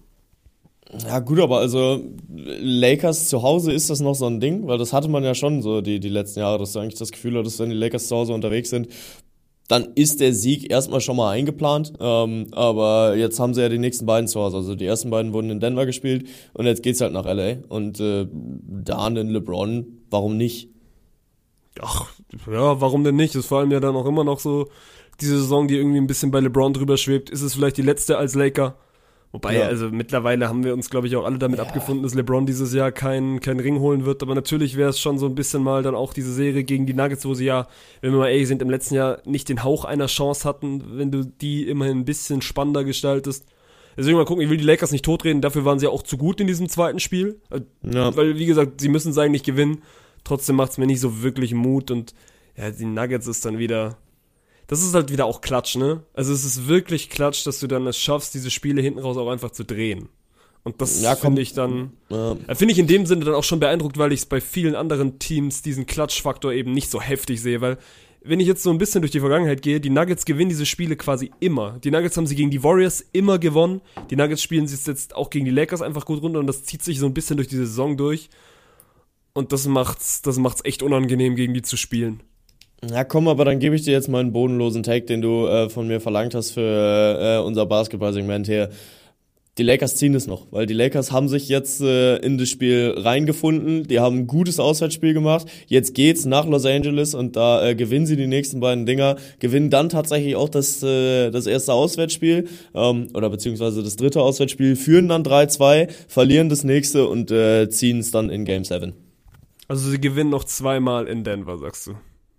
Speaker 1: Ja gut, aber also Lakers zu Hause, ist das noch so ein Ding? Weil das hatte man ja schon so die, die letzten Jahre, dass du eigentlich das Gefühl hattest, wenn die Lakers zu Hause unterwegs sind, dann ist der Sieg erstmal schon mal eingeplant, ähm, aber jetzt haben sie ja die nächsten beiden zu Hause, also die ersten beiden wurden in Denver gespielt und jetzt geht's halt nach L A und äh, da in LeBron, warum nicht?
Speaker 2: Ach, ja, warum denn nicht? Ist vor allem ja dann auch immer noch so diese Saison, die irgendwie ein bisschen bei LeBron drüber schwebt, ist es vielleicht die letzte als Laker? Wobei, ja. also mittlerweile haben wir uns, glaube ich, auch alle damit ja. abgefunden, dass LeBron dieses Jahr keinen kein Ring holen wird. Aber natürlich wäre es schon so ein bisschen mal dann auch diese Serie gegen die Nuggets, wo sie ja, wenn wir mal ehrlich sind, im letzten Jahr nicht den Hauch einer Chance hatten, wenn du die immerhin ein bisschen spannender gestaltest. Deswegen mal gucken, ich will die Lakers nicht totreden, dafür waren sie auch zu gut in diesem zweiten Spiel. Ja. Weil, wie gesagt, sie müssen es eigentlich gewinnen. Trotzdem macht es mir nicht so wirklich Mut und ja, die Nuggets ist dann wieder... Das ist halt wieder auch Klatsch, ne? Also es ist wirklich Klatsch, dass du dann es schaffst, diese Spiele hinten raus auch einfach zu drehen. Und das ja, finde ich dann, ja. finde ich in dem Sinne dann auch schon beeindruckt, weil ich es bei vielen anderen Teams diesen Klatschfaktor eben nicht so heftig sehe, weil wenn ich jetzt so ein bisschen durch die Vergangenheit gehe, die Nuggets gewinnen diese Spiele quasi immer. Die Nuggets haben sie gegen die Warriors immer gewonnen. Die Nuggets spielen sie jetzt auch gegen die Lakers einfach gut runter und das zieht sich so ein bisschen durch die Saison durch. Und das macht's, das macht's echt unangenehm, gegen die zu spielen.
Speaker 1: Ja, komm, aber dann gebe ich dir jetzt mal einen bodenlosen Take, den du äh, von mir verlangt hast für äh, unser Basketball-Segment hier. Die Lakers ziehen es noch, weil die Lakers haben sich jetzt äh, in das Spiel reingefunden, die haben ein gutes Auswärtsspiel gemacht, jetzt geht's nach Los Angeles und da äh, gewinnen sie die nächsten beiden Dinger, gewinnen dann tatsächlich auch das äh, das erste Auswärtsspiel, ähm, oder beziehungsweise das dritte Auswärtsspiel, führen dann drei zwei, verlieren das nächste und äh, ziehen es dann in Game sieben.
Speaker 2: Also sie gewinnen noch zweimal in Denver, sagst du?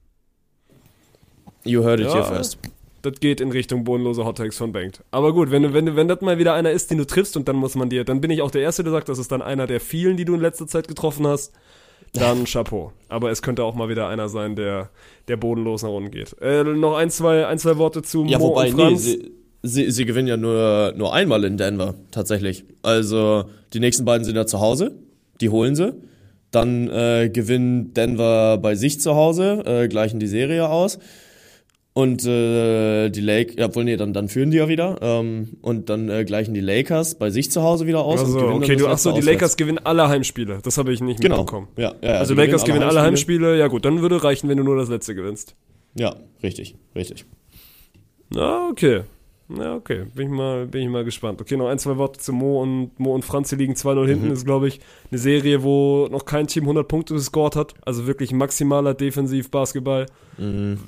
Speaker 1: You heard it ja, here first.
Speaker 2: Das geht in Richtung bodenlose Hot Takes von Banked. Aber gut, wenn, du, wenn, du, wenn das mal wieder einer ist, den du triffst und dann muss man dir, dann bin ich auch der Erste, der sagt, das ist dann einer der vielen, die du in letzter Zeit getroffen hast, dann Chapeau. Aber es könnte auch mal wieder einer sein, der, der bodenlos nach unten geht. Äh, noch ein, zwei, ein, zwei Worte zu
Speaker 1: ja,
Speaker 2: Mo
Speaker 1: wobei,
Speaker 2: und Franz.
Speaker 1: Nee, sie, sie, sie gewinnen ja nur, nur einmal in Denver, tatsächlich. Also, die nächsten beiden sind ja zu Hause, die holen sie. Dann äh, gewinnen Denver bei sich zu Hause, äh, gleichen die Serie aus. Und äh, die Lakers, ja, obwohl, nee, dann, dann führen die ja wieder. Ähm, und dann äh, gleichen die Lakers bei sich zu Hause wieder aus.
Speaker 2: Also,
Speaker 1: und
Speaker 2: okay, du achso, die Lakers gewinnen alle Heimspiele. Das habe ich nicht
Speaker 1: genau.
Speaker 2: mitbekommen.
Speaker 1: Ja, ja,
Speaker 2: also Lakers gewinnen alle Heimspiele. Heimspiele. Ja gut, dann würde reichen, wenn du nur das letzte gewinnst.
Speaker 1: Ja, richtig, richtig.
Speaker 2: Na, okay. Na, okay, bin ich mal, bin ich mal gespannt. Okay, noch ein, zwei Worte zu Mo und Mo und Franz, die liegen zwei null hinten. Mhm. Ist, glaube ich, eine Serie, wo noch kein Team hundert Punkte gescored hat. Also wirklich maximaler Defensiv-Basketball. Mhm.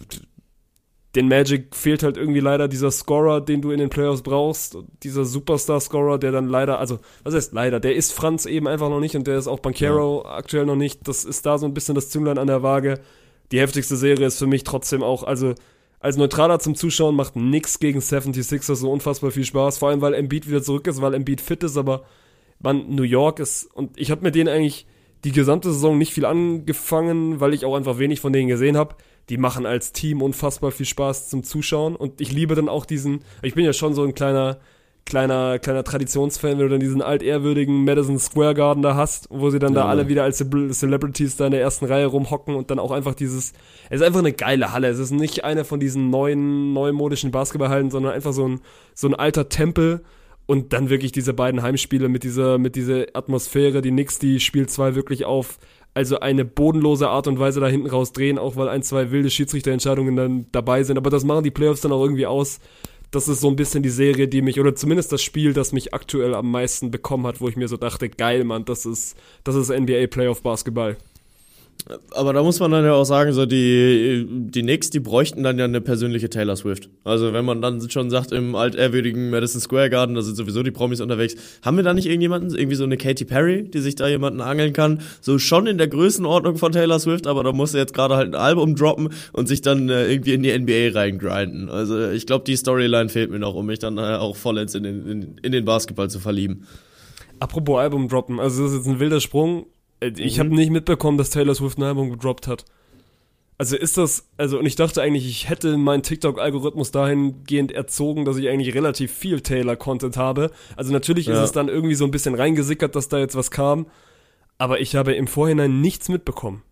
Speaker 2: Den Magic fehlt halt irgendwie leider dieser Scorer, den du in den Playoffs brauchst. Dieser Superstar-Scorer, der dann leider, also, was heißt leider? Der ist Franz eben einfach noch nicht und der ist auch Banchero ja. aktuell noch nicht. Das ist da so ein bisschen das Zünglein an der Waage. Die heftigste Serie ist für mich trotzdem auch, also als Neutraler zum Zuschauen macht nix gegen seventy-sixers so unfassbar viel Spaß, vor allem weil Embiid wieder zurück ist, weil Embiid fit ist, aber man, New York ist, und ich habe mit denen eigentlich die gesamte Saison nicht viel angefangen, weil ich auch einfach wenig von denen gesehen habe. Die machen als Team unfassbar viel Spaß zum Zuschauen und ich liebe dann auch diesen, ich bin ja schon so ein kleiner kleiner kleiner Traditionsfan, wenn du dann diesen altehrwürdigen Madison Square Garden da hast, wo sie dann ja, da alle wieder als Celebrities da in der ersten Reihe rumhocken und dann auch einfach dieses, es ist einfach eine geile Halle, es ist nicht eine von diesen neuen, neumodischen Basketballhallen, sondern einfach so ein, so ein alter Tempel und dann wirklich diese beiden Heimspiele mit dieser, mit dieser Atmosphäre, die Knicks, die Spiel zwei wirklich auf, also eine bodenlose Art und Weise da hinten raus drehen, auch weil ein, zwei wilde Schiedsrichterentscheidungen dann dabei sind, aber das machen die Playoffs dann auch irgendwie aus. Das ist so ein bisschen die Serie, die mich, oder zumindest das Spiel, das mich aktuell am meisten bekommen hat, wo ich mir so dachte, geil, Mann, das ist, das ist N B A Playoff Basketball.
Speaker 1: Aber da muss man dann ja auch sagen, so die, die Knicks, die bräuchten dann ja eine persönliche Taylor Swift. Also wenn man dann schon sagt, im altehrwürdigen Madison Square Garden, da sind sowieso die Promis unterwegs, haben wir da nicht irgendjemanden, irgendwie so eine Katy Perry, die sich da jemanden angeln kann? So schon in der Größenordnung von Taylor Swift, aber da muss er jetzt gerade halt ein Album droppen und sich dann äh, irgendwie in die N B A reingrinden. Also ich glaube, die Storyline fehlt mir noch, um mich dann äh, auch vollends in den, in, in den Basketball zu verlieben.
Speaker 2: Apropos Album droppen, also das ist jetzt ein wilder Sprung. Ich mhm. habe nicht mitbekommen, dass Taylor Swift ein Album gedroppt hat. Also ist das, also und ich dachte eigentlich, ich hätte meinen TikTok-Algorithmus dahingehend erzogen, dass ich eigentlich relativ viel Taylor-Content habe. Also natürlich ja. ist es dann irgendwie so ein bisschen reingesickert, dass da jetzt was kam, aber ich habe im Vorhinein nichts mitbekommen.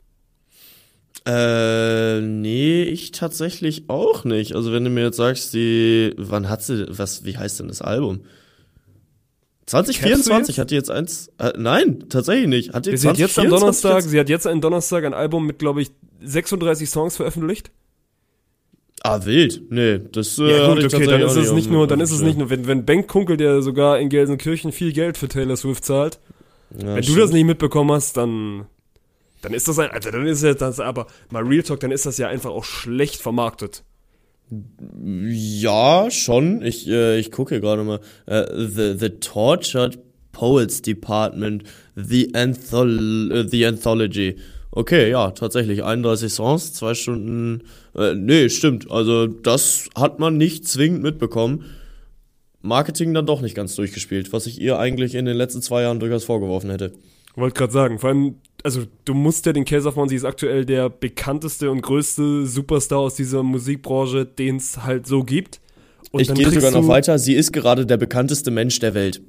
Speaker 1: Äh, nee, ich tatsächlich auch nicht. Also wenn du mir jetzt sagst, die, wann hat sie, was, wie heißt denn das Album? zwanzig vierundzwanzig hat die jetzt eins, äh, nein, tatsächlich nicht. Hat die
Speaker 2: sie hat jetzt am Donnerstag, sie hat jetzt am Donnerstag ein Album mit, glaube ich, sechsunddreißig Songs veröffentlicht.
Speaker 1: Ah, wild. Nee, das, äh,
Speaker 2: ja, gut, okay, dann ist es nicht nur, dann ist es nicht nur, wenn, wenn Ben Kunkel, der sogar in Gelsenkirchen viel Geld für Taylor Swift zahlt, ja, wenn stimmt. du das nicht mitbekommen hast, dann, dann ist das ein, also dann ist das, aber mal Real Talk, dann ist das ja einfach auch schlecht vermarktet.
Speaker 1: Ja, schon. Ich, äh, ich gucke gerade mal. Uh, the, the Tortured Poets Department, The, Anthol- uh, the Anthology. Okay, ja, tatsächlich. einunddreißig Songs, zwei Stunden. Äh, nee, stimmt. Also, das hat man nicht zwingend mitbekommen. Marketing dann doch nicht ganz durchgespielt, was ich ihr eigentlich in den letzten zwei Jahren durchaus vorgeworfen hätte.
Speaker 2: Wollte gerade sagen, vor allem, also du musst ja den Case aufmachen, sie ist aktuell der bekannteste und größte Superstar aus dieser Musikbranche, den es halt so gibt. Und
Speaker 1: ich gehe sogar noch weiter, sie ist gerade der bekannteste Mensch der Welt.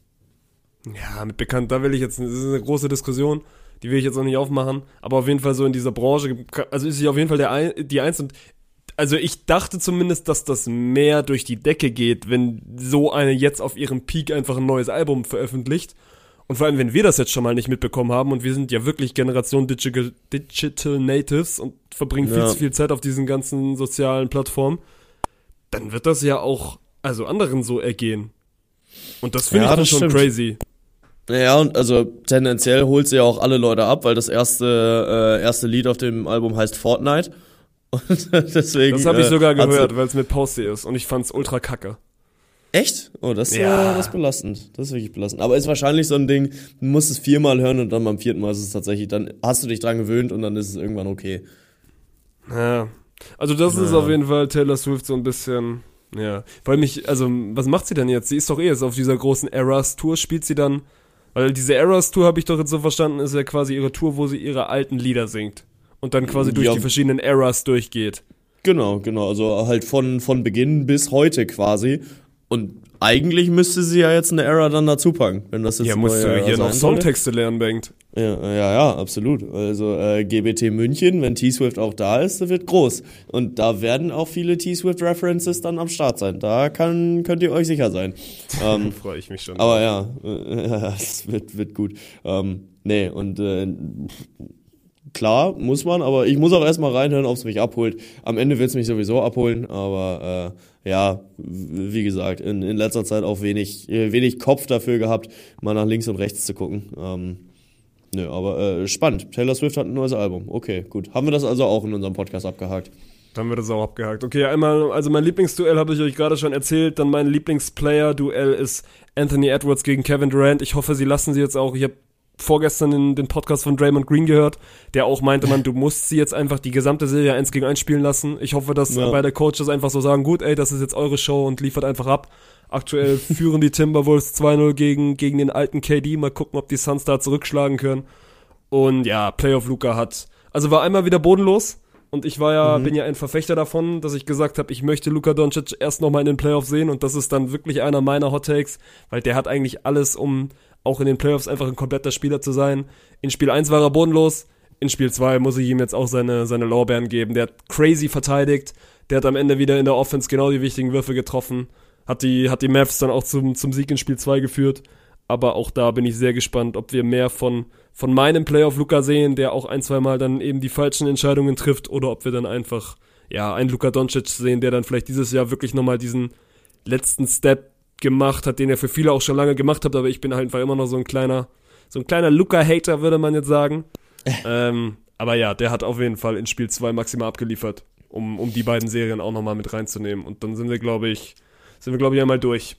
Speaker 2: Ja, mit bekannt, da will ich jetzt, das ist eine große Diskussion, die will ich jetzt noch nicht aufmachen, aber auf jeden Fall so in dieser Branche, also ist sie auf jeden Fall der ein, die Eins und also ich dachte zumindest, dass das mehr durch die Decke geht, wenn so eine jetzt auf ihrem Peak einfach ein neues Album veröffentlicht. Und vor allem, wenn wir das jetzt schon mal nicht mitbekommen haben und wir sind ja wirklich Generation Digital, Digital Natives und verbringen ja. viel zu viel Zeit auf diesen ganzen sozialen Plattformen, dann wird das ja auch also anderen so ergehen. Und das finde ja, ich dann schon stimmt. crazy.
Speaker 1: Ja, und also tendenziell holt sie ja auch alle Leute ab, weil das erste äh, erste Lied auf dem Album heißt Fortnite. Und deswegen,
Speaker 2: das habe ich sogar
Speaker 1: äh,
Speaker 2: gehört, weil es mit Posty ist und ich fand's ultra kacke.
Speaker 1: Echt? Oh, das,
Speaker 2: ja.
Speaker 1: äh, das ist belastend. Das ist wirklich belastend. Aber ist wahrscheinlich so ein Ding, du musst es viermal hören und dann beim vierten Mal ist es tatsächlich, dann hast du dich dran gewöhnt und dann ist es irgendwann okay.
Speaker 2: Ja. Also das ja. ist auf jeden Fall Taylor Swift so ein bisschen, ja. Weil mich, also, was macht sie denn jetzt? Sie ist doch eh jetzt auf dieser großen Eras-Tour, spielt sie dann, weil diese Eras-Tour, habe ich doch jetzt so verstanden, ist ja quasi ihre Tour, wo sie ihre alten Lieder singt. Und dann quasi durch ja. die verschiedenen Eras durchgeht.
Speaker 1: Genau, genau. Also halt von, von Beginn bis heute quasi. Und eigentlich müsste sie ja jetzt eine Era dann dazu packen, wenn das jetzt
Speaker 2: ja, musst du hier noch Songtexte lernen, Bengt.
Speaker 1: Ja, ja, ja, absolut. Also äh, G B T München, wenn T-Swift auch da ist, das wird groß. Und da werden auch viele T-Swift-References dann am Start sein. Da kann, könnt ihr euch sicher sein. Ähm,
Speaker 2: freue ich mich schon.
Speaker 1: Aber ja, es äh, wird, wird gut. Ähm, nee, und äh, klar, muss man, aber ich muss auch erstmal reinhören, ob es mich abholt. Am Ende wird es mich sowieso abholen, aber äh, ja, wie gesagt, in, in letzter Zeit auch wenig, wenig Kopf dafür gehabt, mal nach links und rechts zu gucken. Ähm, nö, aber äh, spannend. Taylor Swift hat ein neues Album. Okay, gut. Haben wir das also auch in unserem Podcast abgehakt?
Speaker 2: Dann wird es auch abgehakt. Okay, einmal, also mein Lieblingsduell habe ich euch gerade schon erzählt, dann mein Lieblingsplayer-Duell ist Anthony Edwards gegen Kevin Durant. Ich hoffe, sie lassen sie jetzt auch, ich habe vorgestern den, den Podcast von Draymond Green gehört, der auch meinte, man, du musst sie jetzt einfach die gesamte Serie eins gegen eins spielen lassen. Ich hoffe, dass ja. beide Coaches einfach so sagen, gut, ey, das ist jetzt eure Show und liefert einfach ab. Aktuell führen die Timberwolves zwei null gegen, gegen den alten K D. Mal gucken, ob die Suns da zurückschlagen können. Und ja, Playoff Luka hat, also war einmal wieder bodenlos. Und ich war ja, mhm. bin ja ein Verfechter davon, dass ich gesagt habe, ich möchte Luka Doncic erst nochmal in den Playoffs sehen und das ist dann wirklich einer meiner Hot Takes, weil der hat eigentlich alles, um auch in den Playoffs einfach ein kompletter Spieler zu sein. In Spiel eins war er bodenlos, in Spiel zwei muss ich ihm jetzt auch seine, seine Lorbeeren geben. Der hat crazy verteidigt, der hat am Ende wieder in der Offense genau die wichtigen Würfe getroffen, hat die, hat die Mavs dann auch zum, zum Sieg in Spiel zwei geführt. Aber auch da bin ich sehr gespannt, ob wir mehr von, von meinem Playoff-Luka sehen, der auch ein, zwei Mal dann eben die falschen Entscheidungen trifft, oder ob wir dann einfach, ja, einen Luka Doncic sehen, der dann vielleicht dieses Jahr wirklich nochmal diesen letzten Step gemacht hat, den er für viele auch schon lange gemacht hat, aber ich bin halt einfach immer noch so ein kleiner, so ein kleiner Luka-Hater, würde man jetzt sagen. ähm, aber ja, der hat auf jeden Fall in Spiel zwei maximal abgeliefert, um, um die beiden Serien auch nochmal mit reinzunehmen. Und dann sind wir, glaube ich, sind wir, glaube ich, einmal durch.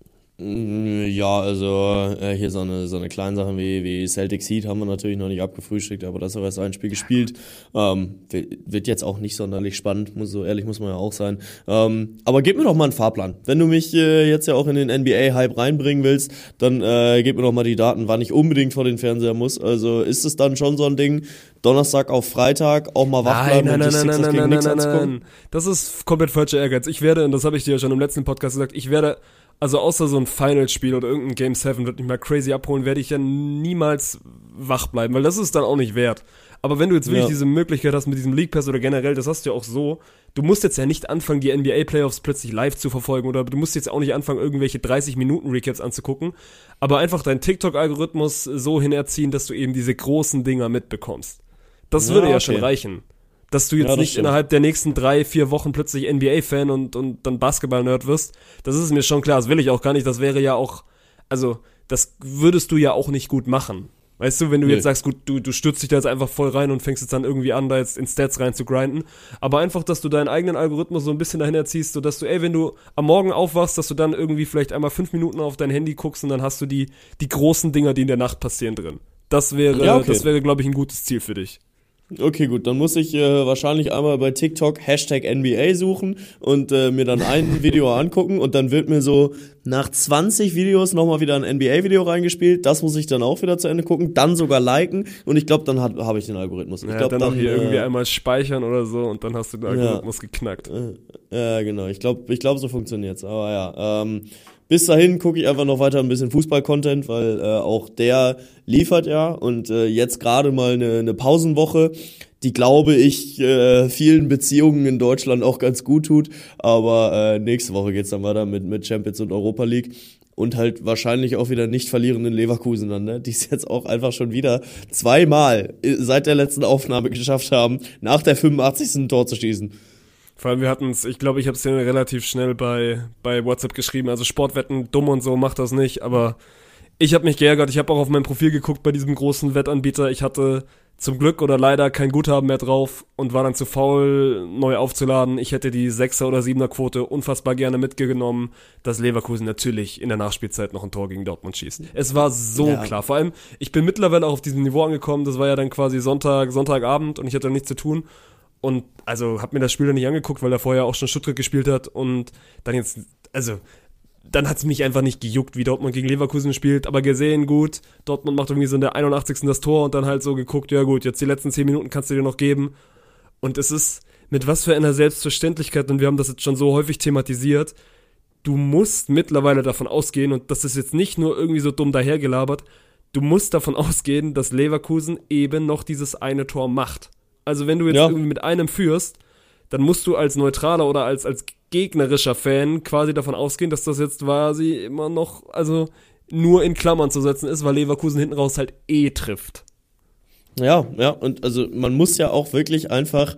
Speaker 1: Ja, also äh, hier so eine so eine kleine Sache wie, wie Celtics Heat haben wir natürlich noch nicht abgefrühstückt, aber das ist auch erst ein Spiel gespielt. Ähm, wird jetzt auch nicht sonderlich spannend, muss, so ehrlich muss man ja auch sein. Ähm, aber gib mir doch mal einen Fahrplan. Wenn du mich äh, jetzt ja auch in den N B A-Hype reinbringen willst, dann äh, gib mir doch mal die Daten, wann ich unbedingt vor den Fernseher muss. Also ist es dann schon so ein Ding, Donnerstag auf Freitag auch mal wach bleiben
Speaker 2: nein, nein,
Speaker 1: und die
Speaker 2: nein,
Speaker 1: Sixers
Speaker 2: nein,
Speaker 1: gegen
Speaker 2: nein,
Speaker 1: Knicks
Speaker 2: nein, nein,
Speaker 1: anzugucken?
Speaker 2: nein. Das ist komplett falscher Ehrgeiz. Ich werde, und das habe ich dir ja schon im letzten Podcast gesagt, ich werde, also außer so ein Finals-Spiel oder irgendein Game sieben wird mich mal crazy abholen, werde ich ja niemals wach bleiben, weil das ist dann auch nicht wert. Aber wenn du jetzt wirklich ja. diese Möglichkeit hast mit diesem League Pass oder generell, das hast du ja auch so, du musst jetzt ja nicht anfangen, die N B A-Playoffs plötzlich live zu verfolgen oder du musst jetzt auch nicht anfangen, irgendwelche dreißig-Minuten-Recaps anzugucken, aber einfach deinen TikTok-Algorithmus so hinerziehen, dass du eben diese großen Dinger mitbekommst. Das
Speaker 1: ja,
Speaker 2: würde ja
Speaker 1: okay.
Speaker 2: schon reichen. Dass du jetzt
Speaker 1: ja,
Speaker 2: nicht
Speaker 1: stimmt.
Speaker 2: innerhalb der nächsten drei, vier Wochen plötzlich N B A-Fan und, und dann Basketball-Nerd wirst, das ist mir schon klar, das will ich auch gar nicht, das wäre ja auch, also, das würdest du ja auch nicht gut machen. Weißt du, wenn du nee. jetzt sagst, gut, du, du stürzt dich da jetzt einfach voll rein und fängst jetzt dann irgendwie an, da jetzt in Stats rein zu grinden, aber einfach, dass du deinen eigenen Algorithmus so ein bisschen dahin erziehst, sodass du, ey, wenn du am Morgen aufwachst, dass du dann irgendwie vielleicht einmal fünf Minuten auf dein Handy guckst und dann hast du die, die großen Dinger, die in der Nacht passieren drin. Das wäre,
Speaker 1: ja, okay.
Speaker 2: das wäre, glaube ich, ein gutes Ziel für dich.
Speaker 1: Okay, gut, dann muss ich äh, wahrscheinlich einmal bei TikTok Hashtag N B A suchen und äh, mir dann ein Video angucken und dann wird mir so nach zwanzig Videos nochmal wieder ein N B A-Video reingespielt. Das muss ich dann auch wieder zu Ende gucken, dann sogar liken und ich glaube, dann habe hab ich den Algorithmus. Ich
Speaker 2: ja,
Speaker 1: glaub,
Speaker 2: dann,
Speaker 1: dann
Speaker 2: noch hier
Speaker 1: äh,
Speaker 2: irgendwie einmal speichern oder so und dann hast du den Algorithmus ja. geknackt.
Speaker 1: Äh, ja, genau, ich glaube, ich glaub, so funktioniert's. Aber ja, ähm, bis dahin gucke ich einfach noch weiter ein bisschen Fußball-Content, weil äh, auch der liefert ja und äh, jetzt gerade mal eine, eine Pausenwoche, die, glaube ich, äh, vielen Beziehungen in Deutschland auch ganz gut tut. Aber äh, nächste Woche geht's dann weiter mit, mit Champions und Europa League. Und halt wahrscheinlich auch wieder nicht verlierenden Leverkusen dann, ne? Die es jetzt auch einfach schon wieder zweimal seit der letzten Aufnahme geschafft haben, nach der fünfundachtzigsten Tor zu schießen.
Speaker 2: Vor allem, wir hatten es, ich glaube, ich habe es dir relativ schnell bei, bei WhatsApp geschrieben, also Sportwetten, dumm und so, macht das nicht, aber ich habe mich geärgert, ich habe auch auf mein Profil geguckt bei diesem großen Wettanbieter, ich hatte zum Glück oder leider kein Guthaben mehr drauf und war dann zu faul, neu aufzuladen. Ich hätte die Sechser- oder Siebener-Quote unfassbar gerne mitgenommen, dass Leverkusen natürlich in der Nachspielzeit noch ein Tor gegen Dortmund schießt. Es war so ja. klar. Vor allem, ich bin mittlerweile auch auf diesem Niveau angekommen, das war ja dann quasi Sonntag, Sonntagabend und ich hatte nichts zu tun. Und also hab mir das Spiel dann nicht angeguckt, weil er vorher auch schon Stuttgart gespielt hat und dann jetzt, also dann hat's mich einfach nicht gejuckt, wie Dortmund gegen Leverkusen spielt, aber gesehen, gut, Dortmund macht irgendwie so in der einundachtzigsten das Tor und dann halt so geguckt, ja gut, jetzt die letzten zehn Minuten kannst du dir noch geben. Und es ist mit was für einer Selbstverständlichkeit, und wir haben das jetzt schon so häufig thematisiert, du musst mittlerweile davon ausgehen, und das ist jetzt nicht nur irgendwie so dumm dahergelabert, du musst davon ausgehen, dass Leverkusen eben noch dieses eine Tor macht. Also wenn du jetzt ja. irgendwie mit einem führst, dann musst du als neutraler oder als, als gegnerischer Fan quasi davon ausgehen, dass das jetzt quasi immer noch, also nur in Klammern zu setzen ist, weil Leverkusen hinten raus halt eh trifft.
Speaker 1: Ja, ja, und also man muss ja auch wirklich einfach,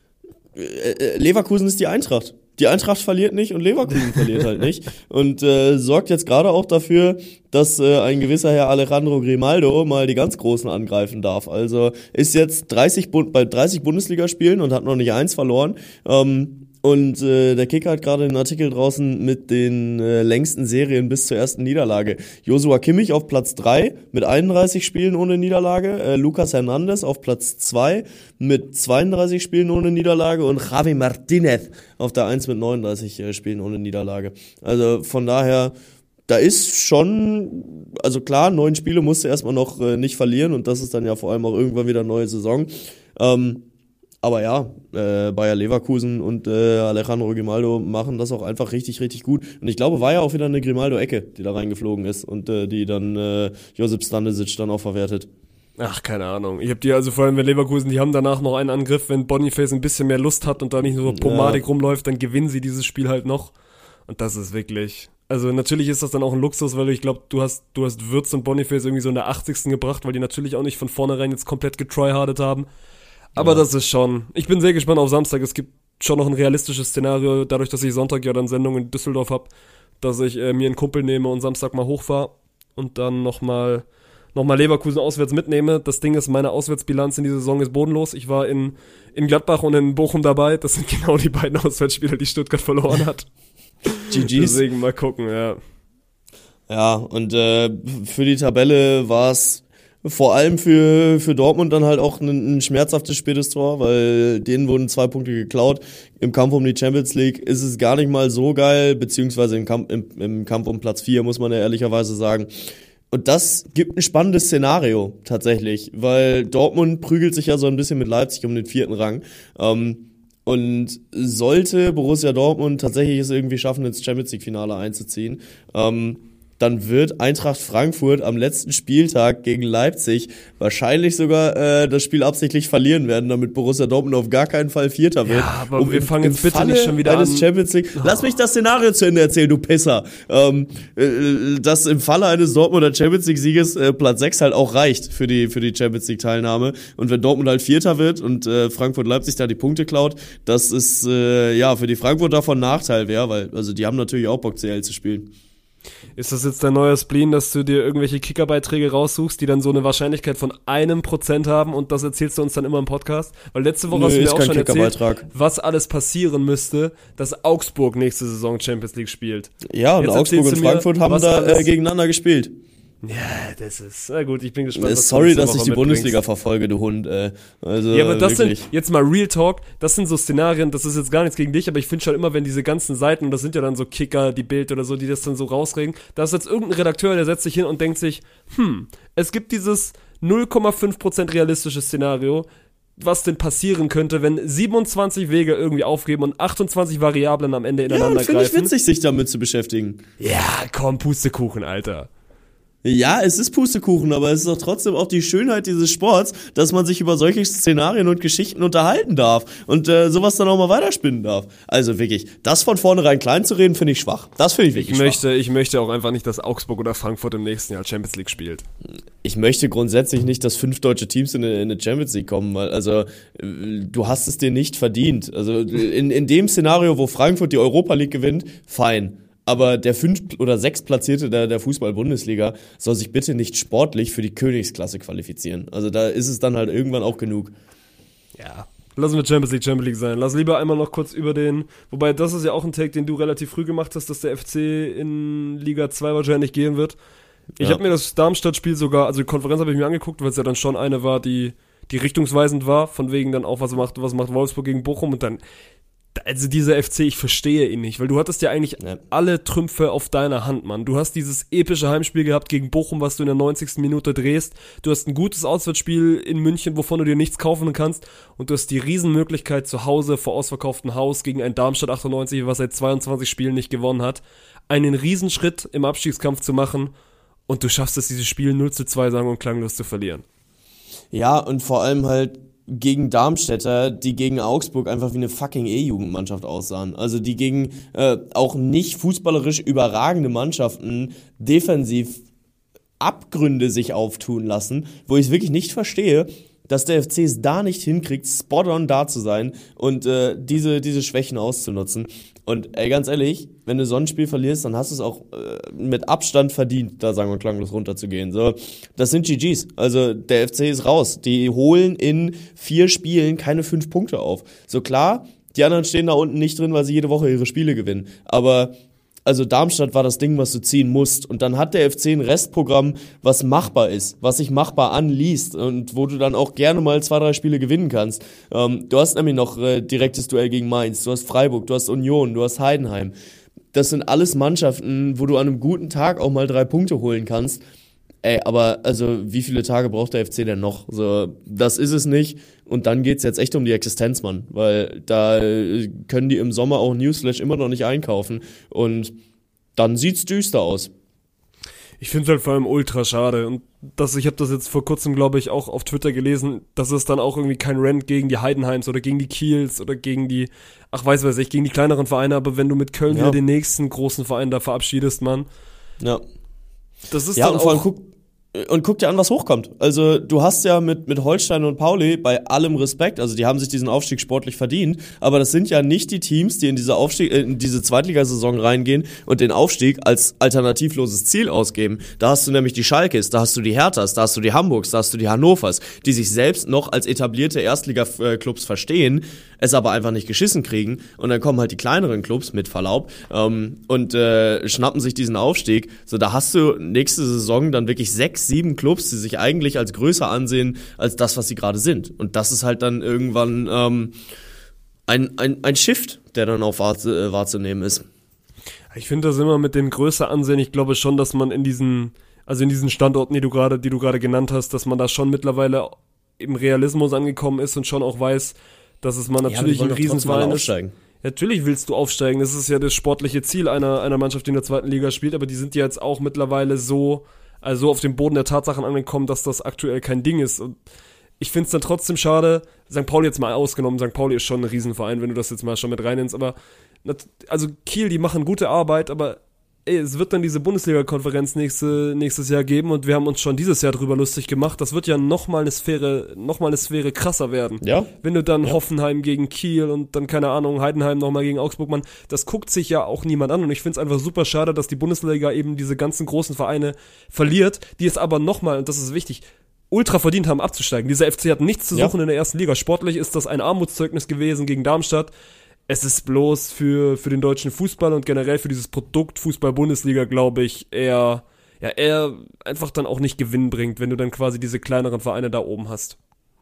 Speaker 1: äh, Leverkusen ist die Eintracht. Die Eintracht verliert nicht und Leverkusen verliert halt nicht und äh, sorgt jetzt gerade auch dafür, dass äh, ein gewisser Herr Alejandro Grimaldo mal die ganz Großen angreifen darf. Also ist jetzt dreißig Bu- bei dreißig Bundesligaspielen und hat noch nicht eins verloren. Ähm, Und äh, der Kicker hat gerade einen Artikel draußen mit den äh, längsten Serien bis zur ersten Niederlage. Joshua Kimmich auf Platz drei mit einunddreißig Spielen ohne Niederlage. Äh, Lucas Hernandez auf Platz zwei mit zweiunddreißig Spielen ohne Niederlage. Und Javi Martinez auf der eins mit neununddreißig äh, Spielen ohne Niederlage. Also von daher, da ist schon, also klar, neun Spiele musst du erstmal noch äh, nicht verlieren. Und das ist dann ja vor allem auch irgendwann wieder eine neue Saison. Ähm, Aber ja, äh, Bayer Leverkusen und äh, Alejandro Grimaldo machen das auch einfach richtig, richtig gut. Und ich glaube, war ja auch wieder eine Grimaldo-Ecke, die da reingeflogen ist und äh, die dann äh, Josip Stanisic dann auch verwertet.
Speaker 2: Ach, keine Ahnung. Ich hab die, also vor allem bei Leverkusen, die haben danach noch einen Angriff, wenn Boniface ein bisschen mehr Lust hat und da nicht nur so Pomadik ja. rumläuft, dann gewinnen sie dieses Spiel halt noch. Und das ist wirklich, also natürlich ist das dann auch ein Luxus, weil ich glaube, du hast, du hast Würz und Boniface irgendwie so in der achtzigsten gebracht, weil die natürlich auch nicht von vornherein jetzt komplett getryhardet haben. Aber ja. das ist schon, ich bin sehr gespannt auf Samstag. Es gibt schon noch ein realistisches Szenario, dadurch, dass ich Sonntag ja dann Sendung in Düsseldorf habe, dass ich äh, mir einen Kumpel nehme und Samstag mal hochfahre und dann nochmal noch mal Leverkusen auswärts mitnehme. Das Ding ist, meine Auswärtsbilanz in dieser Saison ist bodenlos. Ich war in, in Gladbach und in Bochum dabei. Das sind genau die beiden Auswärtsspiele, die Stuttgart verloren hat. G Gs. Deswegen mal gucken, ja.
Speaker 1: Ja, und äh, für die Tabelle war es vor allem für für Dortmund dann halt auch ein, ein schmerzhaftes spätes Tor, weil denen wurden zwei Punkte geklaut. Im Kampf um die Champions League ist es gar nicht mal so geil, beziehungsweise im Kampf, im, im Kampf um Platz vier, muss man ja ehrlicherweise sagen. Und das gibt ein spannendes Szenario tatsächlich, weil Dortmund prügelt sich ja so ein bisschen mit Leipzig um den vierten Rang. Ähm, und sollte Borussia Dortmund tatsächlich es irgendwie schaffen, ins Champions League-Finale einzuziehen, ähm, dann wird Eintracht Frankfurt am letzten Spieltag gegen Leipzig wahrscheinlich sogar äh, das Spiel absichtlich verlieren werden, damit Borussia Dortmund auf gar keinen Fall Vierter wird.
Speaker 2: Ja, aber um wir fangen jetzt bitte Falle nicht schon wieder an.
Speaker 1: Champions League. Oh. Lass mich das Szenario zu Ende erzählen, du Pisser. Ähm, äh, dass im Falle eines Dortmunder Champions League-Sieges äh, Platz sechs halt auch reicht für die für die Champions League-Teilnahme. Und wenn Dortmund halt Vierter wird und äh, Frankfurt-Leipzig da die Punkte klaut, das ist äh, ja für die Frankfurter von Nachteil wäre, weil also die haben natürlich auch Bock, C L zu spielen.
Speaker 2: Ist das jetzt dein neuer Spleen, dass du dir irgendwelche Kickerbeiträge raussuchst, die dann so eine Wahrscheinlichkeit von einem Prozent haben und das erzählst du uns dann immer im Podcast? Weil letzte Woche Nö, hast du mir auch schon erzählt, was alles passieren müsste, dass Augsburg nächste Saison Champions League spielt.
Speaker 1: Ja, und jetzt Augsburg und Frankfurt mir, haben da äh, gegeneinander gespielt.
Speaker 2: Ja, das ist, na gut, ich bin gespannt.
Speaker 1: Was Sorry, dass ich die Bundesliga verfolge, du Hund, ey. Also,
Speaker 2: ja, aber das
Speaker 1: wirklich.
Speaker 2: sind, jetzt mal Real Talk, das sind so Szenarien, das ist jetzt gar nichts gegen dich, aber ich finde schon immer, wenn diese ganzen Seiten, und das sind ja dann so Kicker, die Bild oder so, die das dann so rausregen, da ist jetzt irgendein Redakteur, der setzt sich hin und denkt sich, hm, es gibt dieses null Komma fünf Prozent realistische Szenario, was denn passieren könnte, wenn siebenundzwanzig Wege irgendwie aufgeben und achtundzwanzig Variablen am Ende ineinander
Speaker 1: ja,
Speaker 2: greifen.
Speaker 1: Ja, finde ich witzig, sich damit zu beschäftigen.
Speaker 2: Ja, komm, Pustekuchen, Alter.
Speaker 1: Ja, es ist Pustekuchen, aber es ist doch trotzdem auch die Schönheit dieses Sports, dass man sich über solche Szenarien und Geschichten unterhalten darf und äh, sowas dann auch mal weiterspinnen darf. Also wirklich, das von vornherein klein zu reden, finde ich schwach. Das finde ich wirklich
Speaker 2: ich
Speaker 1: schwach.
Speaker 2: Möchte, ich möchte auch einfach nicht, dass Augsburg oder Frankfurt im nächsten Jahr Champions League spielt.
Speaker 1: Ich möchte grundsätzlich nicht, dass fünf deutsche Teams in eine, in eine Champions League kommen, weil also du hast es dir nicht verdient. Also in, in dem Szenario, wo Frankfurt die Europa League gewinnt, fein. Aber der fünf- oder sechstplatzierte der, der Fußball-Bundesliga soll sich bitte nicht sportlich für die Königsklasse qualifizieren. Also da ist es dann halt irgendwann auch genug.
Speaker 2: Ja, lassen wir Champions League Champions League sein. Lass lieber einmal noch kurz über den, wobei das ist ja auch ein Take, den du relativ früh gemacht hast, dass der F C in Liga zwei wahrscheinlich gehen wird. Ich ja. habe mir das Darmstadt-Spiel sogar, also die Konferenz habe ich mir angeguckt, weil es ja dann schon eine war, die, die richtungsweisend war, von wegen dann auch, was macht, was macht Wolfsburg gegen Bochum und dann also dieser F C, ich verstehe ihn nicht, weil du hattest ja eigentlich ja. alle Trümpfe auf deiner Hand, Mann. Du hast dieses epische Heimspiel gehabt gegen Bochum, was du in der neunzigsten Minute drehst. Du hast ein gutes Auswärtsspiel in München, wovon du dir nichts kaufen kannst. Und du hast die Riesenmöglichkeit zu Hause vor ausverkauftem Haus gegen ein Darmstadt achtundneunzig, was seit zweiundzwanzig Spielen nicht gewonnen hat, einen Riesenschritt im Abstiegskampf zu machen. Und du schaffst es, dieses Spiel null zu zwei sang- und klanglos zu verlieren.
Speaker 1: Ja, und vor allem halt gegen Darmstädter, die gegen Augsburg einfach wie eine fucking E-Jugendmannschaft aussahen. Also die gegen äh, auch nicht fußballerisch überragende Mannschaften defensiv Abgründe sich auftun lassen, wo ich es wirklich nicht verstehe, dass der F C es da nicht hinkriegt, spot on da zu sein und äh, diese, diese Schwächen auszunutzen. Und ey, ganz ehrlich, wenn du so ein Spiel verlierst, dann hast du es auch äh, mit Abstand verdient, da sagen wir klanglos runterzugehen. So, das sind G Gs. Also der F C ist raus. Die holen in vier Spielen keine fünf Punkte auf. So klar, die anderen stehen da unten nicht drin, weil sie jede Woche ihre Spiele gewinnen. Aber also Darmstadt war das Ding, was du ziehen musst. Und dann hat der F C ein Restprogramm, was machbar ist, was sich machbar anliest und wo du dann auch gerne mal zwei, drei Spiele gewinnen kannst. Ähm, du hast nämlich noch äh, direktes Duell gegen Mainz, du hast Freiburg, du hast Union, du hast Heidenheim. Das sind alles Mannschaften, wo du an einem guten Tag auch mal drei Punkte holen kannst. Ey, aber also wie viele Tage braucht der F C denn noch? So, das ist es nicht. Und dann geht's jetzt echt um die Existenz, Mann. Weil da können die im Sommer auch Newsflash immer noch nicht einkaufen. Und dann sieht's düster aus.
Speaker 2: Ich finde es halt vor allem ultra schade. Und das, ich habe das jetzt vor kurzem, glaube ich, auch auf Twitter gelesen, dass es dann auch irgendwie kein Rant gegen die Heidenheims oder gegen die Kiels oder gegen die, ach weiß weiß ich, gegen die kleineren Vereine. Aber wenn du mit Köln
Speaker 1: Ja.
Speaker 2: wieder den nächsten großen Verein da verabschiedest, Mann.
Speaker 1: Ja.
Speaker 2: Das ist
Speaker 1: Ja,
Speaker 2: dann
Speaker 1: und vor allem
Speaker 2: auch...
Speaker 1: guck, und guck dir an, was hochkommt. Also du hast ja mit, mit Holstein und Pauli bei allem Respekt, also die haben sich diesen Aufstieg sportlich verdient, aber das sind ja nicht die Teams, die in diese Aufstieg, äh, in diese Zweitligasaison reingehen und den Aufstieg als alternativloses Ziel ausgeben. Da hast du nämlich die Schalkes, da hast du die Herthas, da hast du die Hamburgs, da hast du die Hannovers, die sich selbst noch als etablierte Erstliga-Clubs verstehen, es aber einfach nicht geschissen kriegen und dann kommen halt die kleineren Clubs, mit Verlaub, ähm, und äh, schnappen sich diesen Aufstieg. So, da hast du nächste Saison dann wirklich sechs, sieben Clubs, die sich eigentlich als größer ansehen, als das, was sie gerade sind. Und das ist halt dann irgendwann ähm, ein, ein, ein Shift, der dann auch wahr, äh, wahrzunehmen ist.
Speaker 2: Ich finde das immer mit dem größer ansehen. Ich glaube schon, dass man in diesen, also in diesen Standorten, die du gerade, die du gerade genannt hast, dass man da schon mittlerweile im Realismus angekommen ist und schon auch weiß, dass es mal natürlich ein Riesenverein ist. Natürlich willst du aufsteigen. Das ist ja das sportliche Ziel einer, einer Mannschaft, die in der zweiten Liga spielt, aber die sind ja jetzt auch mittlerweile so, also auf dem Boden der Tatsachen angekommen, dass das aktuell kein Ding ist. Und ich finde es dann trotzdem schade, Sankt Pauli jetzt mal ausgenommen, Sankt Pauli ist schon ein Riesenverein, wenn du das jetzt mal schon mit reinnimmst, aber also Kiel, die machen gute Arbeit, aber ey, es wird dann diese Bundesliga-Konferenz nächste, nächstes Jahr geben und wir haben uns schon dieses Jahr drüber lustig gemacht. Das wird ja nochmal eine Sphäre, nochmal eine Sphäre krasser werden.
Speaker 1: Ja.
Speaker 2: Wenn du dann
Speaker 1: Ja.
Speaker 2: Hoffenheim gegen Kiel und dann, keine Ahnung, Heidenheim nochmal gegen Augsburg, man, das guckt sich ja auch niemand an und ich finde es einfach super schade, dass die Bundesliga eben diese ganzen großen Vereine verliert, die es aber nochmal, und das ist wichtig, ultra verdient haben abzusteigen. Dieser F C hat nichts zu suchen
Speaker 1: Ja.
Speaker 2: in der ersten Liga. Sportlich ist das ein Armutszeugnis gewesen gegen Darmstadt. Es ist bloß für, für den deutschen Fußball und generell für dieses Produkt Fußball-Bundesliga, glaube ich, eher, ja, eher einfach dann auch nicht Gewinn bringt, wenn du dann quasi diese kleineren Vereine da oben hast.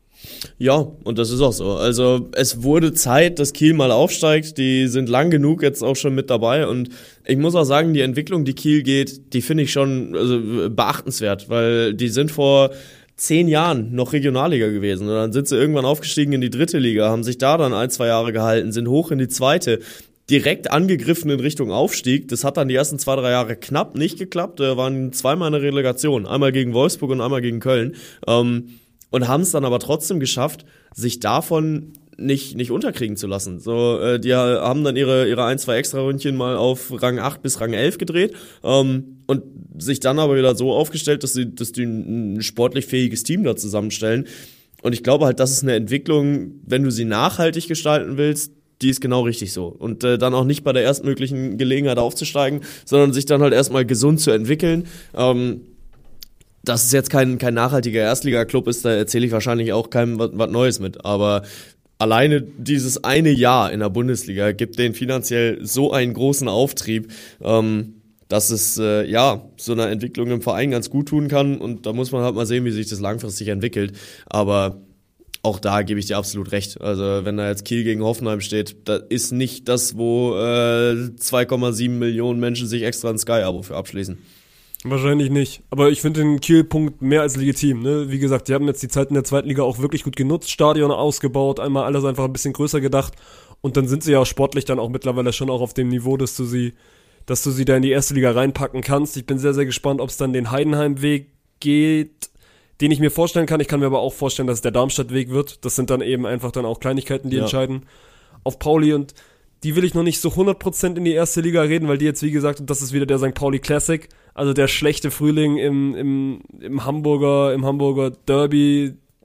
Speaker 1: Ja, und das ist auch so. Also es wurde Zeit, dass Kiel mal aufsteigt. Die sind lang genug jetzt auch schon mit dabei. Und ich muss auch sagen, die Entwicklung, die Kiel geht, die finde ich schon also, beachtenswert, weil die sind vor zehn Jahren noch Regionalliga gewesen. Und dann sind sie irgendwann aufgestiegen in die dritte Liga, haben sich da dann ein, zwei Jahre gehalten, sind hoch in die zweite. Direkt angegriffen in Richtung Aufstieg. Das hat dann die ersten zwei, drei Jahre knapp nicht geklappt. Da waren zweimal eine Relegation. Einmal gegen Wolfsburg und einmal gegen Köln. Ähm, und haben es dann aber trotzdem geschafft, sich davon nicht nicht unterkriegen zu lassen. So, äh, die haben dann ihre ihre ein, zwei Extra-Ründchen mal auf Rang acht bis Rang elf gedreht ähm, und sich dann aber wieder so aufgestellt, dass sie dass die ein sportlich fähiges Team da zusammenstellen. Und ich glaube halt, das ist eine Entwicklung, wenn du sie nachhaltig gestalten willst, die ist genau richtig so. Und äh, dann auch nicht bei der erstmöglichen Gelegenheit aufzusteigen, sondern sich dann halt erstmal gesund zu entwickeln. Ähm, dass es jetzt kein, kein nachhaltiger Erstliga-Club ist, da erzähle ich wahrscheinlich auch keinem was Neues mit. Aber alleine dieses eine Jahr in der Bundesliga gibt denen finanziell so einen großen Auftrieb, ähm, dass es äh, ja so einer Entwicklung im Verein ganz gut tun kann. Und da muss man halt mal sehen, wie sich das langfristig entwickelt. Aber auch da gebe ich dir absolut recht. Also wenn da jetzt Kiel gegen Hoffenheim steht, das ist nicht das, wo äh, zwei Komma sieben Millionen Menschen sich extra ein Sky-Abo für abschließen.
Speaker 2: Wahrscheinlich nicht. Aber ich finde den Kiel-Punkt mehr als legitim. Ne? Wie gesagt, die haben jetzt die Zeit in der zweiten Liga auch wirklich gut genutzt, Stadion ausgebaut, einmal alles einfach ein bisschen größer gedacht. Und dann sind sie ja auch sportlich dann auch mittlerweile schon auch auf dem Niveau, dass du sie, dass du sie da in die erste Liga reinpacken kannst. Ich bin sehr, sehr gespannt, ob es dann den Heidenheim-Weg geht, den ich mir vorstellen kann. Ich kann mir aber auch vorstellen, dass es der Darmstadt-Weg wird. Das sind dann eben einfach dann auch Kleinigkeiten, die
Speaker 1: ja.
Speaker 2: entscheiden. Auf Pauli, und die will ich noch nicht so hundert Prozent in die erste Liga reden, weil die jetzt, wie gesagt, und das ist wieder der Sankt Pauli Classic, also der schlechte Frühling im, im, im Hamburger, im Hamburger Derby,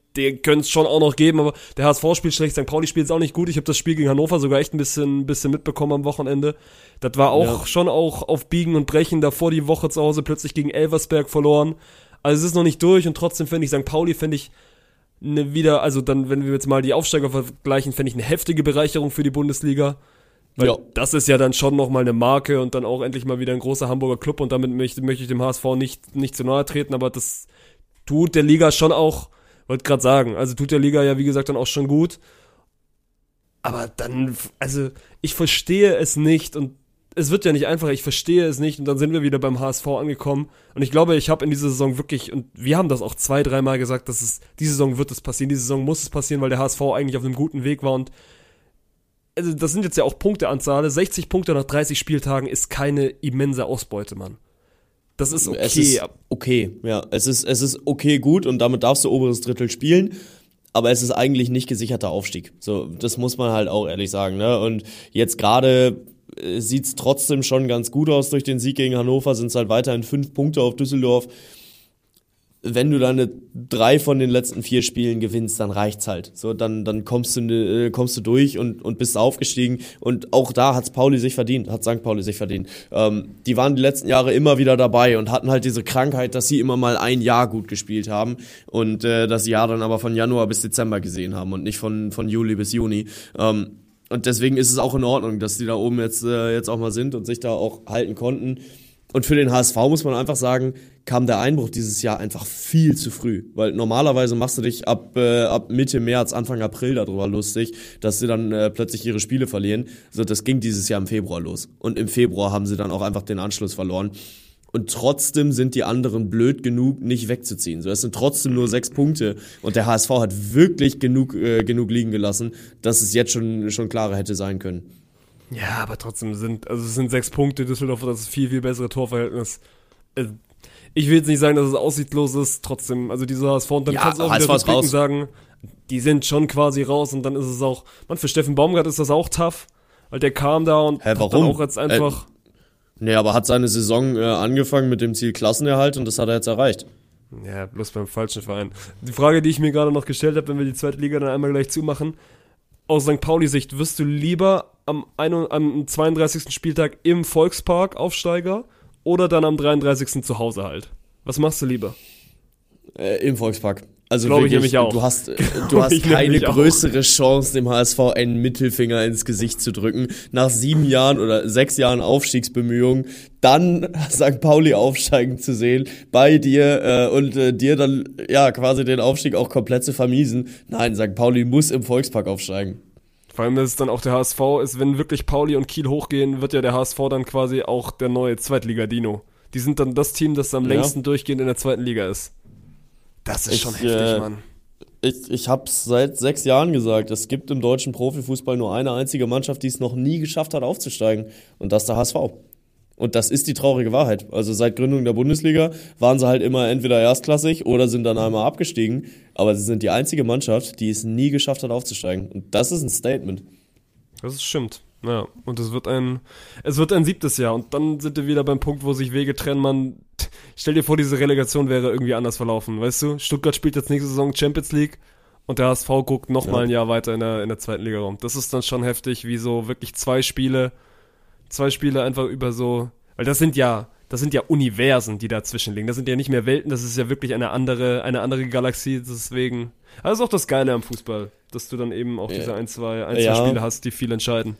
Speaker 2: die können es schon auch noch geben, aber der H S V spielt schlecht, Sankt Pauli spielt es auch nicht gut. Ich habe das Spiel gegen Hannover sogar echt ein bisschen, bisschen mitbekommen am Wochenende. Das war auch ja. schon auch auf Biegen und Brechen, davor die Woche zu Hause plötzlich gegen Elversberg verloren. Also es ist noch nicht durch und trotzdem finde ich, Sankt Pauli finde ich eine wieder, also dann, wenn wir jetzt mal die Aufsteiger vergleichen, finde ich eine heftige Bereicherung für die Bundesliga. Weil ja. das ist ja dann schon nochmal eine Marke und dann auch endlich mal wieder ein großer Hamburger Club und damit möchte, möchte ich dem H S V nicht, nicht zu nahe treten, aber das tut der Liga schon auch, wollte gerade sagen, also tut der Liga ja wie gesagt dann auch schon gut. Aber dann, also ich verstehe es nicht und es wird ja nicht einfacher, ich verstehe es nicht und dann sind wir wieder beim H S V angekommen und ich glaube, ich habe in dieser Saison wirklich, und wir haben das auch zwei, dreimal gesagt, dass es, diese Saison wird es passieren, diese Saison muss es passieren, weil der H S V eigentlich auf einem guten Weg war und also das sind jetzt ja auch Punkteanzahl, sechzig Punkte nach dreißig Spieltagen ist keine immense Ausbeute, Mann. Das ist okay.
Speaker 1: Es ist okay, ja, es ist, es ist okay gut und damit darfst du oberes Drittel spielen. Aber es ist eigentlich nicht gesicherter Aufstieg. So, das muss man halt auch ehrlich sagen, ne? Und jetzt gerade äh, sieht's trotzdem schon ganz gut aus durch den Sieg gegen Hannover, sind es halt weiterhin fünf Punkte auf Düsseldorf. Wenn du deine drei von den letzten vier Spielen gewinnst, dann reicht's halt. So, dann, dann kommst du, äh, kommst du durch und, und bist aufgestiegen. Und auch da hat's Pauli sich verdient, hat Sankt Pauli sich verdient. Ähm, die waren die letzten Jahre immer wieder dabei und hatten halt diese Krankheit, dass sie immer mal ein Jahr gut gespielt haben und äh, das Jahr dann aber von Januar bis Dezember gesehen haben und nicht von, von Juli bis Juni. Ähm, und deswegen ist es auch in Ordnung, dass die da oben jetzt, äh, jetzt auch mal sind und sich da auch halten konnten. Und für den H S V muss man einfach sagen, kam der Einbruch dieses Jahr einfach viel zu früh. Weil normalerweise machst du dich ab, äh, ab Mitte März, Anfang April darüber lustig, dass sie dann äh, plötzlich ihre Spiele verlieren. So, das ging dieses Jahr im Februar los. Und im Februar haben sie dann auch einfach den Anschluss verloren. Und trotzdem sind die anderen blöd genug, nicht wegzuziehen. So, es sind trotzdem nur sechs Punkte. Und der H S V hat wirklich genug, äh, genug liegen gelassen, dass es jetzt schon, schon klarer hätte sein können.
Speaker 2: Ja, aber trotzdem sind, also es sind sechs Punkte, Düsseldorf, das ist viel, viel bessere Torverhältnis. Ich will jetzt nicht sagen, dass es aussichtslos ist, trotzdem, also diese H S V, und dann
Speaker 1: ja,
Speaker 2: kannst du auch wieder rückblickend sagen, die sind schon quasi raus und dann ist es auch, man, für Steffen Baumgart ist das auch tough, weil der kam da und
Speaker 1: Hä,
Speaker 2: hat
Speaker 1: warum?
Speaker 2: dann auch jetzt einfach...
Speaker 1: Äh, nee, aber hat seine Saison äh, angefangen mit dem Ziel Klassenerhalt und das hat er jetzt erreicht.
Speaker 2: Ja, bloß beim falschen Verein. Die Frage, die ich mir gerade noch gestellt habe, wenn wir die zweite Liga dann einmal gleich zumachen, aus Sankt Pauli-Sicht, wirst du lieber am, am zweiunddreißigsten Spieltag im Volkspark Aufsteiger oder dann am dreiunddreißigsten zu Hause halt? Was machst du lieber?
Speaker 1: Äh, Im Volkspark. Also
Speaker 2: Glaube ich
Speaker 1: wirklich,
Speaker 2: nämlich auch.
Speaker 1: du hast, du hast keine größere auch. Chance, dem H S V einen Mittelfinger ins Gesicht zu drücken. Nach sieben Jahren oder sechs Jahren Aufstiegsbemühungen, dann Sankt Pauli aufsteigen zu sehen, bei dir äh, und äh, dir dann ja quasi den Aufstieg auch komplett zu vermiesen. Nein, Sankt Pauli muss im Volkspark aufsteigen.
Speaker 2: Vor allem, dass es dann auch der H S V ist, wenn wirklich Pauli und Kiel hochgehen, wird ja der H S V dann quasi auch der neue Zweitliga-Dino. Die sind dann das Team, das am ja. längsten durchgehend in der zweiten Liga ist. Das ist ich, schon heftig, äh, Mann.
Speaker 1: Ich, ich hab's seit sechs Jahren gesagt, es gibt im deutschen Profifußball nur eine einzige Mannschaft, die es noch nie geschafft hat, aufzusteigen. Und das ist der H S V. Und das ist die traurige Wahrheit. Also seit Gründung der Bundesliga waren sie halt immer entweder erstklassig oder sind dann einmal abgestiegen. Aber sie sind die einzige Mannschaft, die es nie geschafft hat, aufzusteigen. Und das ist ein Statement.
Speaker 2: Das stimmt. Ja, und es wird ein, es wird ein siebtes Jahr. Und dann sind wir wieder beim Punkt, wo sich Wege trennen. Man, stell dir vor, diese Relegation wäre irgendwie anders verlaufen. Weißt du, Stuttgart spielt jetzt nächste Saison Champions League und der H S V guckt noch ja. mal ein Jahr weiter in der, in der zweiten Liga rum. Das ist dann schon heftig, wie so wirklich zwei Spiele, zwei Spiele einfach über so, weil das sind ja, das sind ja Universen, die dazwischen liegen. Das sind ja nicht mehr Welten, das ist ja wirklich eine andere, eine andere Galaxie. Deswegen, das ist auch das Geile am Fußball, dass du dann eben auch diese ein, zwei, ein, zwei
Speaker 1: ja.
Speaker 2: Spiele hast, die viel entscheiden.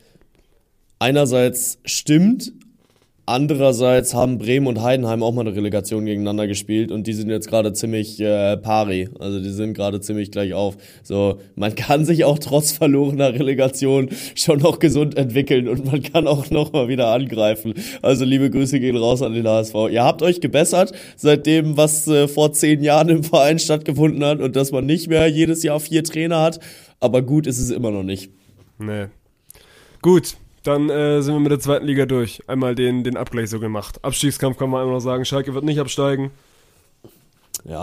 Speaker 1: Einerseits stimmt, andererseits haben Bremen und Heidenheim auch mal eine Relegation gegeneinander gespielt und die sind jetzt gerade ziemlich äh, pari, also die sind gerade ziemlich gleich auf. So, man kann sich auch trotz verlorener Relegation schon noch gesund entwickeln und man kann auch noch mal wieder angreifen. Also liebe Grüße gehen raus an den H S V. Ihr habt euch gebessert seit dem, was äh, vor zehn Jahren im Verein stattgefunden hat und dass man nicht mehr jedes Jahr vier Trainer hat, aber gut ist es immer noch nicht.
Speaker 2: Nee. Gut. Dann äh, sind wir mit der zweiten Liga durch. Einmal den, den Abgleich so gemacht. Abstiegskampf kann man einmal noch sagen. Schalke wird nicht absteigen.
Speaker 1: Ja,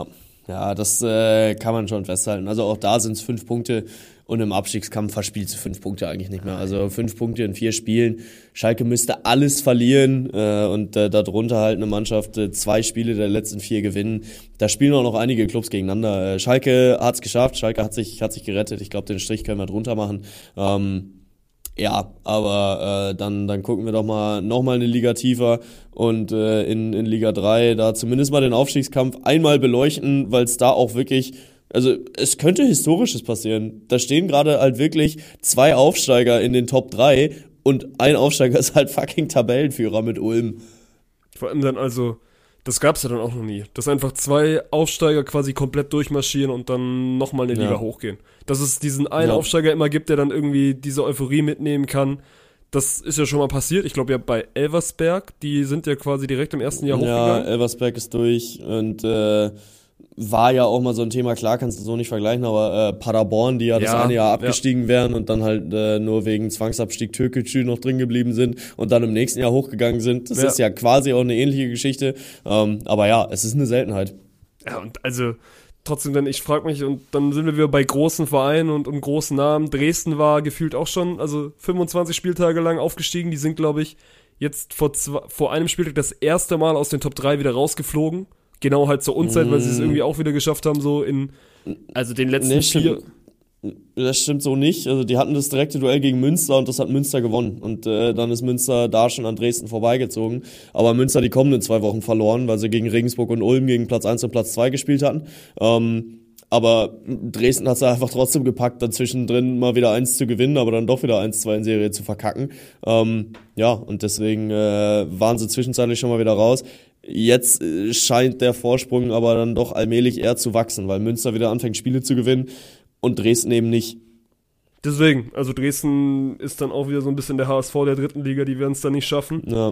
Speaker 1: Ja, das äh, kann man schon festhalten. Also auch da sind es fünf Punkte und im Abstiegskampf verspielst du fünf Punkte eigentlich nicht mehr. Also fünf Punkte in vier Spielen. Schalke müsste alles verlieren äh, und äh, darunter halt eine Mannschaft äh, zwei Spiele der letzten vier gewinnen. Da spielen auch noch einige Clubs gegeneinander. Äh, Schalke hat's geschafft, Schalke hat sich hat sich gerettet. Ich glaube, den Strich können wir drunter machen. Ähm, Ja, aber äh, dann dann gucken wir doch mal noch mal eine Liga tiefer und äh, in in Liga drei da zumindest mal den Aufstiegskampf einmal beleuchten, weil es da auch wirklich, also es könnte Historisches passieren. Da stehen gerade halt wirklich zwei Aufsteiger in den Top drei und ein Aufsteiger ist halt fucking Tabellenführer mit Ulm.
Speaker 2: Vor allem dann also, das gab's ja dann auch noch nie, dass einfach zwei Aufsteiger quasi komplett durchmarschieren und dann nochmal eine
Speaker 1: Ja.
Speaker 2: Liga hochgehen. Dass es diesen einen
Speaker 1: Ja.
Speaker 2: Aufsteiger immer gibt, der dann irgendwie diese Euphorie mitnehmen kann. Das ist ja schon mal passiert. Ich glaube ja bei Elversberg, die sind ja quasi direkt im ersten Jahr
Speaker 1: Ja,
Speaker 2: hochgegangen.
Speaker 1: Elversberg ist durch und äh, war ja auch mal so ein Thema, klar kannst du so nicht vergleichen, aber äh, Paderborn, die ja das
Speaker 2: Ja,
Speaker 1: eine Jahr
Speaker 2: ja.
Speaker 1: abgestiegen wären und dann halt äh, nur wegen Zwangsabstieg Türkgücü noch drin geblieben sind und dann im nächsten Jahr hochgegangen sind. Das
Speaker 2: Ja.
Speaker 1: ist ja quasi auch eine ähnliche Geschichte, ähm, aber ja, es ist eine Seltenheit.
Speaker 2: Ja, und also trotzdem dann, ich frage mich, und dann sind wir wieder bei großen Vereinen und, und großen Namen. Dresden war gefühlt auch schon, also fünfundzwanzig Spieltage lang aufgestiegen. Die sind, glaube ich, jetzt vor, zwei, vor einem Spieltag das erste Mal aus den Top drei wieder rausgeflogen. Genau halt zur Unzeit, weil sie es irgendwie auch wieder geschafft haben, so in, also den letzten
Speaker 1: Nee,
Speaker 2: vier.
Speaker 1: stimmt. Das stimmt so nicht. Also die hatten das direkte Duell gegen Münster und das hat Münster gewonnen. Und äh, dann ist Münster da schon an Dresden vorbeigezogen. Aber Münster die kommenden zwei Wochen verloren, weil sie gegen Regensburg und Ulm gegen Platz eins und Platz zwei gespielt hatten. Ähm, aber Dresden hat es einfach trotzdem gepackt, dann zwischendrin mal wieder eins zu gewinnen, aber dann doch wieder eins zwei in Serie zu verkacken. Ähm, ja, und deswegen äh, waren sie zwischenzeitlich schon mal wieder raus. Jetzt äh, scheint der Vorsprung aber dann doch allmählich eher zu wachsen, weil Münster wieder anfängt, Spiele zu gewinnen und Dresden eben nicht.
Speaker 2: Deswegen, also Dresden ist dann auch wieder so ein bisschen der H S V der dritten Liga, die werden es dann nicht schaffen.
Speaker 1: Ja,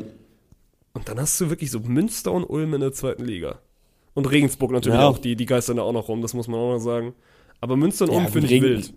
Speaker 2: Und dann hast du wirklich so Münster und Ulm in der zweiten Liga. Und Regensburg natürlich
Speaker 1: Ja.
Speaker 2: auch, die, die geistern da auch noch rum, das muss man auch noch sagen. Aber Münster und
Speaker 1: Ja,
Speaker 2: Ulm
Speaker 1: gut,
Speaker 2: finde ich
Speaker 1: Regen-
Speaker 2: wild.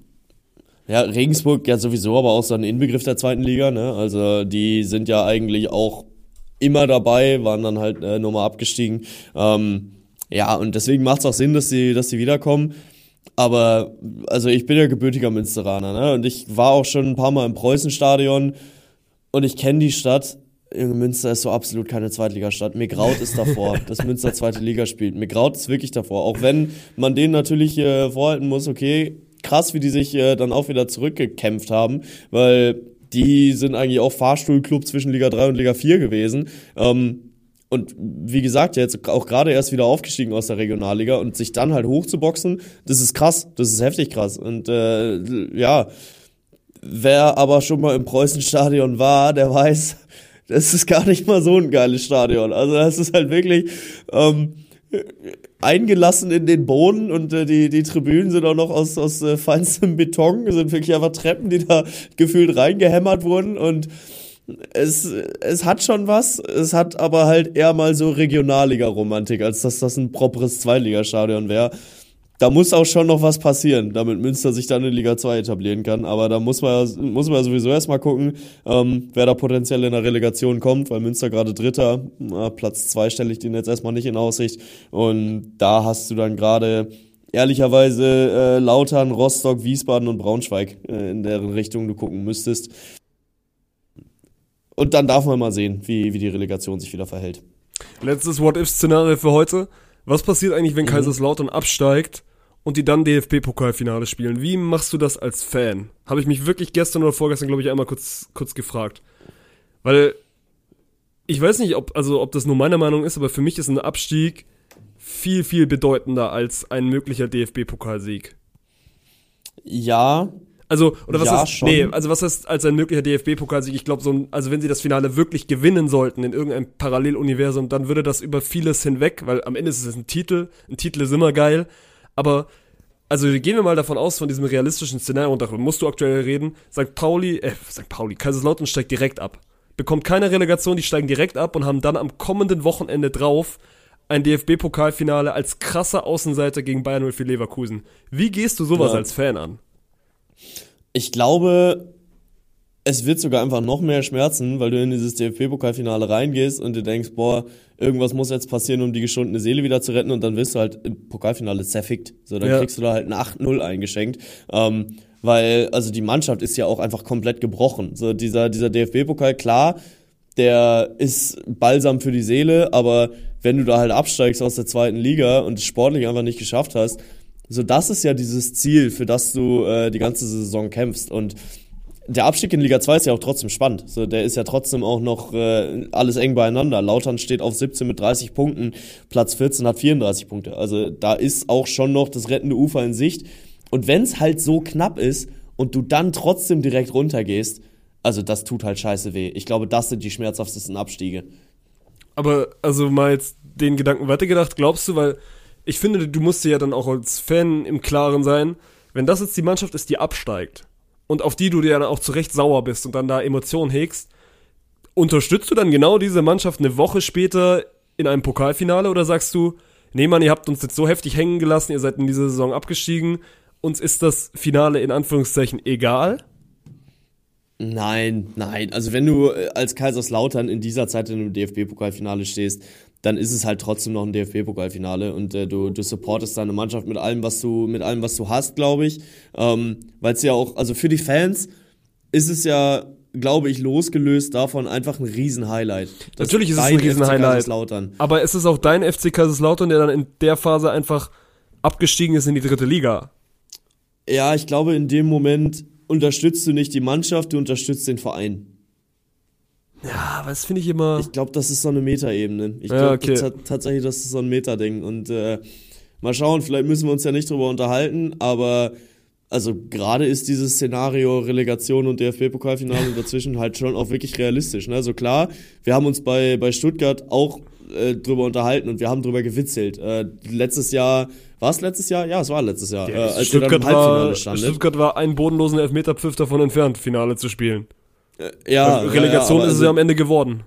Speaker 1: ja, Regensburg ja sowieso, aber auch so ein Inbegriff der zweiten Liga, ne? Also die sind ja eigentlich auch immer dabei, waren dann halt äh, nochmal abgestiegen. Ähm, ja, und deswegen macht es auch Sinn, dass sie, dass sie wiederkommen. Aber, also ich bin ja gebürtiger Münsteraner, ne? Und ich war auch schon ein paar Mal im Preußenstadion und ich kenne die Stadt. Münster ist so absolut keine Zweitligastadt. Mir graut es davor, dass Münster zweite Liga spielt. Mir graut es wirklich davor. Auch wenn man denen natürlich äh, vorhalten muss, okay, krass, wie die sich äh, dann auch wieder zurückgekämpft haben, weil die sind eigentlich auch Fahrstuhlclub zwischen Liga drei und Liga vier gewesen. Ähm, und wie gesagt, jetzt auch gerade erst wieder aufgestiegen aus der Regionalliga und sich dann halt hochzuboxen, das ist krass, das ist heftig krass. Und äh, ja, wer aber schon mal im Preußenstadion war, der weiß, das ist gar nicht mal so ein geiles Stadion. Also das ist halt wirklich ähm, eingelassen in den Boden und äh, die die Tribünen sind auch noch aus aus äh, feinstem Beton. Das sind wirklich einfach Treppen, die da gefühlt reingehämmert wurden und es es hat schon was. Es hat aber halt eher mal so Regionalliga-Romantik, als dass das ein properes Zweitligastadion wäre. Da muss auch schon noch was passieren, damit Münster sich dann in Liga zwei etablieren kann. Aber da muss man, muss man sowieso erstmal gucken, ähm, wer da potenziell in der Relegation kommt, weil Münster gerade Dritter, na, Platz zwei stelle ich den jetzt erstmal nicht in Aussicht. Und da hast du dann gerade ehrlicherweise äh, Lautern, Rostock, Wiesbaden und Braunschweig, äh, in deren Richtung du gucken müsstest. Und dann darf man mal sehen, wie, wie die Relegation sich wieder verhält.
Speaker 2: Letztes What-If-Szenario für heute. Was passiert eigentlich, wenn
Speaker 1: Mhm.
Speaker 2: Kaiserslautern absteigt und die dann D F B-Pokalfinale spielen? Wie machst du das als Fan? Habe ich mich wirklich gestern oder vorgestern, glaube ich, einmal kurz, kurz gefragt. Weil ich weiß nicht, ob, also, ob das nur meine Meinung ist, aber für mich ist ein Abstieg viel, viel bedeutender als ein möglicher D F B-Pokalsieg.
Speaker 1: Ja,
Speaker 2: Also, oder was
Speaker 1: Ja,
Speaker 2: heißt,
Speaker 1: schon.
Speaker 2: nee, also was heißt als ein möglicher D F B-Pokalsieg? Ich glaube, so ein, also wenn sie das Finale wirklich gewinnen sollten in irgendeinem Paralleluniversum, dann würde das über vieles hinweg, weil am Ende ist es ein Titel, ein Titel ist immer geil, aber, also gehen wir mal davon aus, von diesem realistischen Szenario, und darüber musst du aktuell reden, Sankt Pauli, äh, Sankt Pauli, Kaiserslautern steigt direkt ab. Bekommt keine Relegation, die steigen direkt ab und haben dann am kommenden Wochenende drauf ein D F B-Pokalfinale als krasser Außenseiter gegen Bayern null vier Leverkusen. Wie gehst du sowas
Speaker 1: Ja.
Speaker 2: als Fan an?
Speaker 1: Ich glaube, es wird sogar einfach noch mehr schmerzen, weil du in dieses D F B-Pokalfinale reingehst und du denkst, boah, irgendwas muss jetzt passieren, um die geschundene Seele wieder zu retten und dann wirst du halt im Pokalfinale zerfickt. So, dann
Speaker 2: Ja.
Speaker 1: kriegst du da halt ein acht null eingeschenkt. Ähm, weil, also die Mannschaft ist ja auch einfach komplett gebrochen. So, dieser, dieser D F B-Pokal, klar, der ist Balsam für die Seele, aber wenn du da halt absteigst aus der zweiten Liga und es sportlich einfach nicht geschafft hast, so das ist ja dieses Ziel, für das du äh, die ganze Saison kämpfst. Und der Abstieg in Liga zwei ist ja auch trotzdem spannend. So, der ist ja trotzdem auch noch äh, alles eng beieinander. Lautern steht auf siebzehn mit dreißig Punkten, Platz vierzehn hat vierunddreißig Punkte. Also da ist auch schon noch das rettende Ufer in Sicht. Und wenn es halt so knapp ist und du dann trotzdem direkt runtergehst, also das tut halt scheiße weh. Ich glaube, das sind die schmerzhaftesten Abstiege.
Speaker 2: Aber, also mal jetzt den Gedanken weitergedacht, glaubst du, weil ich finde, du musst dir ja dann auch als Fan im Klaren sein, wenn das jetzt die Mannschaft ist, die absteigt und auf die du dir dann auch zu Recht sauer bist und dann da Emotionen hegst, unterstützt du dann genau diese Mannschaft eine Woche später in einem Pokalfinale oder sagst du, nee Mann, ihr habt uns jetzt so heftig hängen gelassen, ihr seid in dieser Saison abgestiegen, uns ist das Finale in Anführungszeichen egal?
Speaker 1: Nein, nein. Also wenn du äh, als Kaiserslautern in dieser Zeit in einem D F B-Pokalfinale stehst, dann ist es halt trotzdem noch ein D F B-Pokalfinale und äh, du, du supportest deine Mannschaft mit allem, was du, mit allem, was du hast, glaube ich. Ähm, weil es ja auch, also für die Fans ist es ja, glaube ich, losgelöst davon einfach ein Riesen-Highlight. Das
Speaker 2: Natürlich ist es
Speaker 1: dein
Speaker 2: ein Riesen-Highlight.
Speaker 1: F C Kaiserslautern.
Speaker 2: Aber ist es auch dein F C Kaiserslautern, der dann in der Phase einfach abgestiegen ist in die dritte Liga?
Speaker 1: Ja, ich glaube, in dem Moment unterstützt du nicht die Mannschaft, du unterstützt den Verein.
Speaker 2: Ja, aber das finde ich immer...
Speaker 1: Ich glaube, das ist so eine Metaebene. Ich
Speaker 2: Ja,
Speaker 1: glaube
Speaker 2: okay.
Speaker 1: tats- tatsächlich, das ist so ein Metading. Und äh, mal schauen, vielleicht müssen wir uns ja nicht drüber unterhalten, aber also gerade ist dieses Szenario Relegation und D F B-Pokalfinale dazwischen halt schon auch wirklich realistisch. Ne? Also klar, wir haben uns bei, bei Stuttgart auch äh, drüber unterhalten und wir haben drüber gewitzelt. Äh, letztes Jahr, war es letztes Jahr? Ja, es war letztes Jahr, äh, als wir dann
Speaker 2: Stuttgart,
Speaker 1: im Halbfinale
Speaker 2: war,
Speaker 1: standen.
Speaker 2: Stuttgart war einen bodenlosen Elfmeterpfiff davon entfernt, Finale zu spielen.
Speaker 1: Ja,
Speaker 2: Relegation
Speaker 1: ja, ja, aber
Speaker 2: ist es
Speaker 1: also-
Speaker 2: ja am Ende geworden.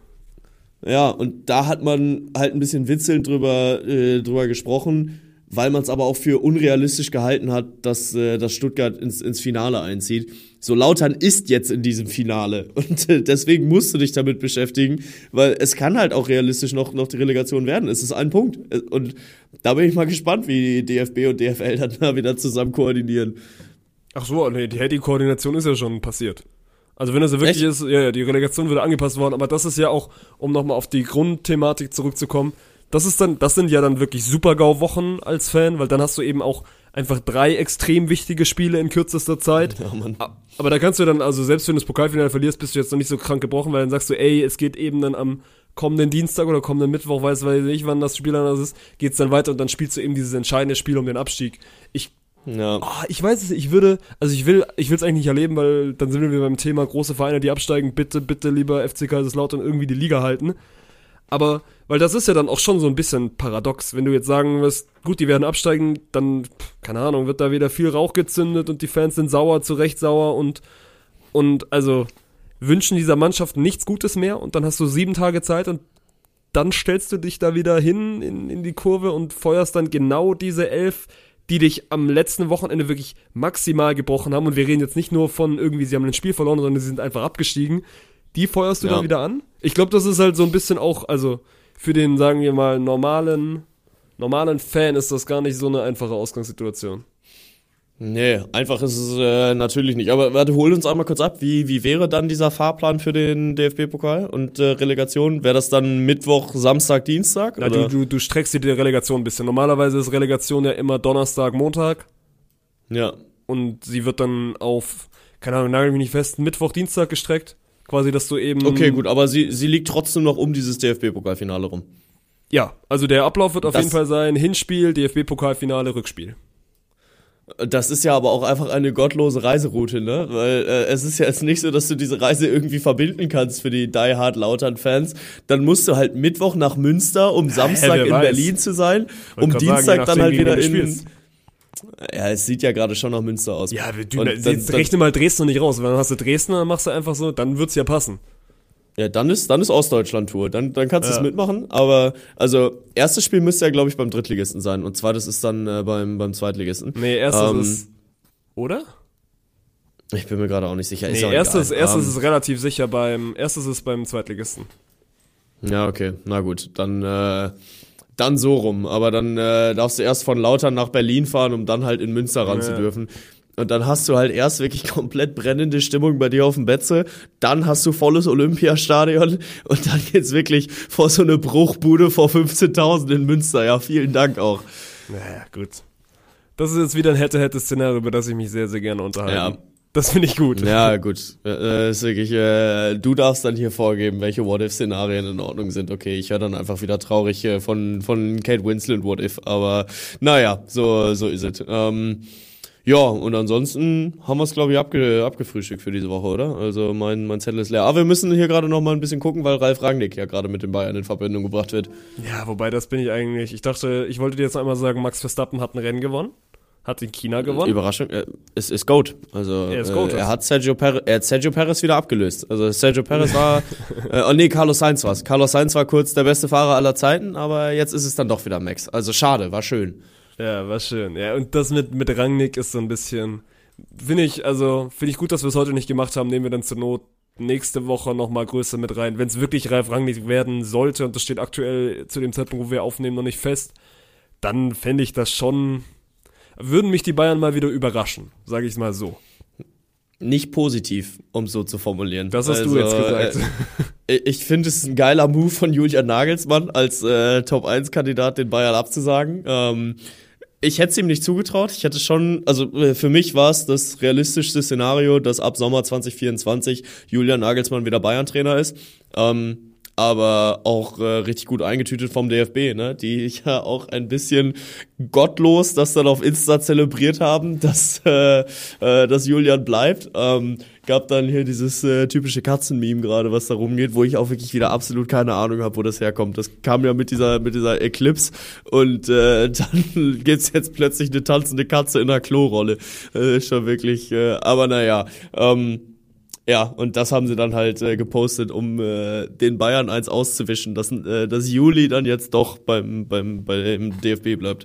Speaker 1: Ja, und da hat man halt ein bisschen witzelnd drüber, äh, drüber gesprochen, weil man es aber auch für unrealistisch gehalten hat, dass, äh, dass Stuttgart ins, ins Finale einzieht. So, Lautern ist jetzt in diesem Finale und äh, deswegen musst du dich damit beschäftigen, weil es kann halt auch realistisch noch, noch die Relegation werden. Es ist ein Punkt. Und da bin ich mal gespannt, wie D F B und D F L dann da wieder zusammen koordinieren.
Speaker 2: Ach so, nee, die, die Koordination ist ja schon passiert. Also wenn das ja wirklich
Speaker 1: Echt?
Speaker 2: ist, ja, ja, die Relegation würde angepasst worden, aber das ist ja auch, um nochmal auf die Grundthematik zurückzukommen, das ist dann, das sind ja dann wirklich Super-GAU-Wochen als Fan, weil dann hast du eben auch einfach drei extrem wichtige Spiele in kürzester Zeit.
Speaker 1: Ja, Mann.
Speaker 2: A- Aber da kannst du dann, also selbst wenn du das Pokalfinale verlierst, bist du jetzt noch nicht so krank gebrochen, weil dann sagst du, ey, es geht eben dann am kommenden Dienstag oder kommenden Mittwoch, weiß weiß ich wann das Spiel dann ist, geht's dann weiter und dann spielst du eben dieses entscheidende Spiel um den Abstieg. Ich
Speaker 1: Ja.
Speaker 2: Oh, ich weiß es, ich würde, also ich will, ich will es eigentlich nicht erleben, weil dann sind wir beim Thema große Vereine, die absteigen, bitte, bitte lieber F C Kaiserslautern irgendwie die Liga halten. Aber, weil das ist ja dann auch schon so ein bisschen paradox, wenn du jetzt sagen wirst, gut, die werden absteigen, dann, keine Ahnung, wird da wieder viel Rauch gezündet und die Fans sind sauer, zu Recht sauer und, und also wünschen dieser Mannschaft nichts Gutes mehr und dann hast du sieben Tage Zeit und dann stellst du dich da wieder hin in, in die Kurve und feuerst dann genau diese elf, die dich am letzten Wochenende wirklich maximal gebrochen haben. Und wir reden jetzt nicht nur von irgendwie, sie haben ein Spiel verloren, sondern sie sind einfach abgestiegen. Die feuerst du
Speaker 1: Ja.
Speaker 2: dann wieder an? Ich glaube, das ist halt so ein bisschen auch, also für den, sagen wir mal, normalen, normalen Fan ist das gar nicht so eine einfache Ausgangssituation.
Speaker 1: Nee, einfach ist es äh, natürlich nicht. Aber warte, hol uns einmal kurz ab. Wie, wie wäre dann dieser Fahrplan für den D F B-Pokal und äh, Relegation? Wäre das dann Mittwoch, Samstag, Dienstag?
Speaker 2: Na,
Speaker 1: oder?
Speaker 2: du, du, du streckst dir die Relegation ein bisschen. Normalerweise ist Relegation ja immer Donnerstag, Montag.
Speaker 1: Ja.
Speaker 2: Und sie wird dann auf, keine Ahnung, nagel mich nicht fest, Mittwoch, Dienstag gestreckt. Quasi, dass du eben...
Speaker 1: Okay, gut, aber sie, sie liegt trotzdem noch um dieses D F B-Pokalfinale rum.
Speaker 2: Ja, also der Ablauf wird auf
Speaker 1: Das-
Speaker 2: jeden Fall sein, Hinspiel, D F B-Pokalfinale, Rückspiel.
Speaker 1: Das ist ja aber auch einfach eine gottlose Reiseroute, ne? Weil äh, es ist ja jetzt nicht so, dass du diese Reise irgendwie verbinden kannst für die Die Hard Lautern-Fans. Dann musst du halt Mittwoch nach Münster, um Samstag
Speaker 2: wer
Speaker 1: in
Speaker 2: weiß.
Speaker 1: Berlin zu sein,
Speaker 2: Wollt
Speaker 1: um
Speaker 2: grad
Speaker 1: Dienstag
Speaker 2: sagen, je
Speaker 1: dann
Speaker 2: nachdem,
Speaker 1: halt
Speaker 2: gegen
Speaker 1: wieder
Speaker 2: wen du
Speaker 1: in...
Speaker 2: spielst.
Speaker 1: Ja, es sieht ja gerade schon nach Münster aus.
Speaker 2: Ja, du,
Speaker 1: Und
Speaker 2: jetzt
Speaker 1: dann- dann-
Speaker 2: rechne mal Dresden nicht raus. Wenn dann hast du Dresden, dann machst du einfach so, dann wird's ja passen.
Speaker 1: Ja, dann ist, dann ist Ostdeutschland-Tour. Dann, dann kannst du es
Speaker 2: Ja.
Speaker 1: mitmachen. Aber, also, erstes Spiel müsste ja, glaube ich, beim Drittligisten sein. Und zweites ist dann äh, beim, beim Zweitligisten.
Speaker 2: Nee, erstes
Speaker 1: Ähm,
Speaker 2: ist, oder?
Speaker 1: Ich bin mir gerade auch nicht sicher. Ist
Speaker 2: Nee,
Speaker 1: auch
Speaker 2: erstes,
Speaker 1: egal.
Speaker 2: erstes
Speaker 1: Ähm,
Speaker 2: ist relativ sicher beim, erstes ist beim Zweitligisten.
Speaker 1: Ja, okay, na gut, dann äh, dann so rum. Aber dann äh, darfst du erst von Lautern nach Berlin fahren, um dann halt in Münster ran
Speaker 2: Ja.
Speaker 1: zu dürfen. Und dann hast du halt erst wirklich komplett brennende Stimmung bei dir auf dem Betze, dann hast du volles Olympiastadion und dann geht's wirklich vor so eine Bruchbude vor fünfzehntausend in Münster. Ja, vielen Dank auch.
Speaker 2: Naja, gut. Das ist jetzt wieder ein Hätte-Hätte-Szenario, über das ich mich sehr, sehr gerne unterhalte.
Speaker 1: Ja.
Speaker 2: Das finde ich gut.
Speaker 1: Ja, gut. Äh, ist wirklich, äh, du darfst dann hier vorgeben, welche What-If-Szenarien in Ordnung sind. Okay, ich höre dann einfach wieder traurig äh, von von Kate Winslet What-If, aber naja, so so ist es. Ähm, ja, und ansonsten haben wir es, glaube ich, abge, abgefrühstückt für diese Woche, oder? Also mein mein Zettel ist leer. Aber wir müssen hier gerade noch mal ein bisschen gucken, weil Ralf Rangnick ja gerade mit den Bayern in Verbindung gebracht wird.
Speaker 2: Ja, wobei, das bin ich eigentlich. Ich dachte, ich wollte dir jetzt einmal sagen, Max Verstappen hat ein Rennen gewonnen. Hat in China gewonnen.
Speaker 1: Überraschung, äh, es ist Goat. Also
Speaker 2: Er ist
Speaker 1: äh,
Speaker 2: Goat.
Speaker 1: er hat Sergio Perez, er hat Sergio Perez wieder abgelöst. Also Sergio Perez war, äh, oh nee, Carlos Sainz war's. Carlos Sainz war kurz der beste Fahrer aller Zeiten, aber jetzt ist es dann doch wieder Max. Also schade, war schön.
Speaker 2: Ja, war schön. Ja, und das mit, mit Rangnick ist so ein bisschen, finde ich, also, finde ich gut, dass wir es heute nicht gemacht haben, nehmen wir dann zur Not nächste Woche nochmal größer mit rein. Wenn es wirklich Ralf Rangnick werden sollte, und das steht aktuell zu dem Zeitpunkt, wo wir aufnehmen, noch nicht fest, dann fände ich das schon, würden mich die Bayern mal wieder überraschen, sage ich mal so.
Speaker 1: Nicht positiv, um so zu formulieren.
Speaker 2: Das hast du jetzt gesagt.
Speaker 1: Äh, ich finde, es ist ein geiler Move von Julian Nagelsmann, als äh, Top eins Kandidat den Bayern abzusagen. Ähm, ich hätte es ihm nicht zugetraut. Ich hätte schon, also äh, für mich war es das realistischste Szenario, dass ab Sommer zwanzig vierundzwanzig Julian Nagelsmann wieder Bayern-Trainer ist. Ähm, aber auch äh, richtig gut eingetütet vom D F B, ne? Die ja auch ein bisschen gottlos das dann auf Insta zelebriert haben, dass, äh, äh, dass Julian bleibt. Ähm, gab dann hier dieses äh, typische Katzenmeme gerade, was da rumgeht, wo ich auch wirklich wieder absolut keine Ahnung habe, wo das herkommt. Das kam ja mit dieser mit dieser Eclipse und äh, dann gibt's jetzt plötzlich eine tanzende Katze in der Klorolle. Äh, schon wirklich, äh, aber naja, ähm, ja, und das haben sie dann halt äh, gepostet, um äh, den Bayern eins auszuwischen, dass, äh, dass Juli dann jetzt doch beim, beim, beim D F B bleibt.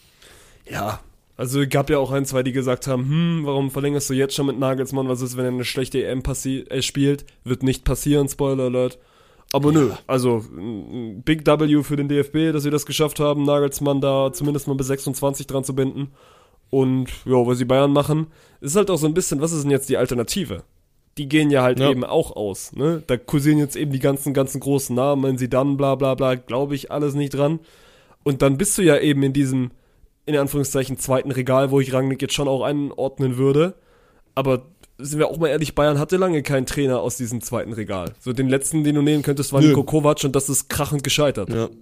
Speaker 2: Ja, also gab ja auch ein, zwei, die gesagt haben, hm, warum verlängerst du jetzt schon mit Nagelsmann, was ist, wenn er eine schlechte E M passi- äh, spielt, wird nicht passieren, Spoiler Alert. Aber nö, also ein Big W für den D F B, dass sie das geschafft haben, Nagelsmann da zumindest mal bis sechsundzwanzig dran zu binden. Und ja, was die Bayern machen, ist halt auch so ein bisschen, was ist denn jetzt die Alternative? Die gehen ja halt
Speaker 1: Ja.
Speaker 2: eben auch aus, ne? Da kursieren jetzt eben die ganzen, ganzen großen Namen, wenn sie dann bla bla bla, glaube ich, alles nicht dran. Und dann bist du ja eben in diesem, in Anführungszeichen, zweiten Regal, wo ich Rangnick jetzt schon auch einordnen würde. Aber sind wir auch mal ehrlich, Bayern hatte lange keinen Trainer aus diesem zweiten Regal. So den letzten, den du nehmen könntest, war
Speaker 1: Nö.
Speaker 2: Niko Kovac und das ist krachend gescheitert.
Speaker 1: Ja.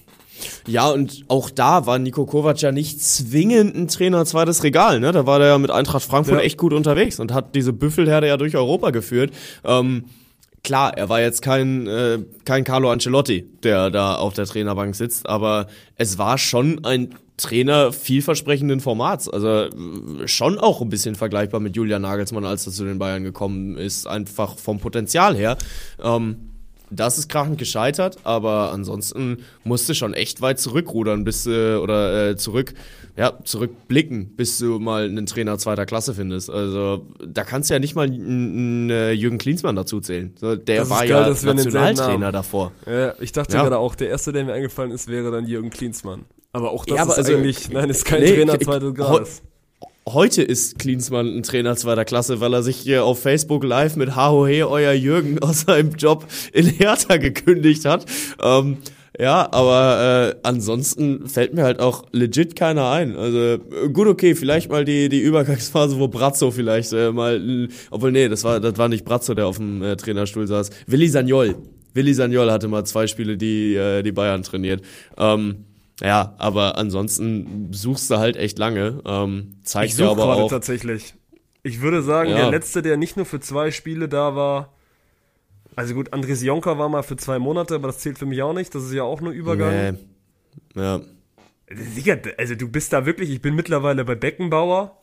Speaker 1: Ja, und auch da war Niko Kovac ja nicht zwingend ein Trainer zweites Regal, ne? Da war der ja mit Eintracht Frankfurt
Speaker 2: Ja.
Speaker 1: echt gut unterwegs und hat diese Büffelherde ja durch Europa geführt. Ähm, klar, er war jetzt kein, äh, kein Carlo Ancelotti, der da auf der Trainerbank sitzt, aber es war schon ein Trainer vielversprechenden Formats. Also äh, schon auch ein bisschen vergleichbar mit Julian Nagelsmann, als er zu den Bayern gekommen ist, einfach vom Potenzial her. Ähm, Das ist krachend gescheitert, aber ansonsten musste schon echt weit zurückrudern, bis äh, oder äh, zurück, ja, zurückblicken, bis du mal einen Trainer zweiter Klasse findest. Also da kannst du ja nicht mal einen, einen Jürgen Klinsmann dazu zählen. So, der
Speaker 2: Das ist
Speaker 1: war
Speaker 2: geil,
Speaker 1: ja
Speaker 2: dass wir denselben Namen-
Speaker 1: Nationaltrainer davor.
Speaker 2: Ja, ich dachte
Speaker 1: Ja.
Speaker 2: gerade auch, der erste, der mir eingefallen ist, wäre dann Jürgen Klinsmann. Aber auch das
Speaker 1: Ja, aber
Speaker 2: ist
Speaker 1: also-
Speaker 2: eigentlich, nein, ist kein
Speaker 1: Nee,
Speaker 2: Trainer
Speaker 1: ich-
Speaker 2: zweites
Speaker 1: heu-
Speaker 2: Grades.
Speaker 1: Heute ist Klinsmann ein Trainer zweiter Klasse, weil er sich hier auf Facebook Live mit Hahohe, euer Jürgen, aus seinem Job in Hertha gekündigt hat. Ähm, ja, aber äh, ansonsten fällt mir halt auch legit keiner ein. Also äh, gut, okay, vielleicht mal die die Übergangsphase, wo Brazzo vielleicht äh, mal, äh, obwohl nee, das war das war nicht Brazzo, der auf dem äh, Trainerstuhl saß. Willi Sagnol. Willi Sagnol hatte mal zwei Spiele, die äh, die Bayern trainiert. Ähm, Ja, aber ansonsten suchst du halt echt lange. Ähm, zeigt
Speaker 2: Ich
Speaker 1: dir
Speaker 2: suche
Speaker 1: aber
Speaker 2: gerade
Speaker 1: auch.
Speaker 2: tatsächlich. Ich würde sagen,
Speaker 1: Ja.
Speaker 2: der letzte, der nicht nur für zwei Spiele da war, also gut, Andres Jonker war mal für zwei Monate, aber das zählt für mich auch nicht, das ist ja auch nur Übergang.
Speaker 1: Nee. Ja.
Speaker 2: Digga, also du bist da wirklich, ich bin mittlerweile bei Beckenbauer.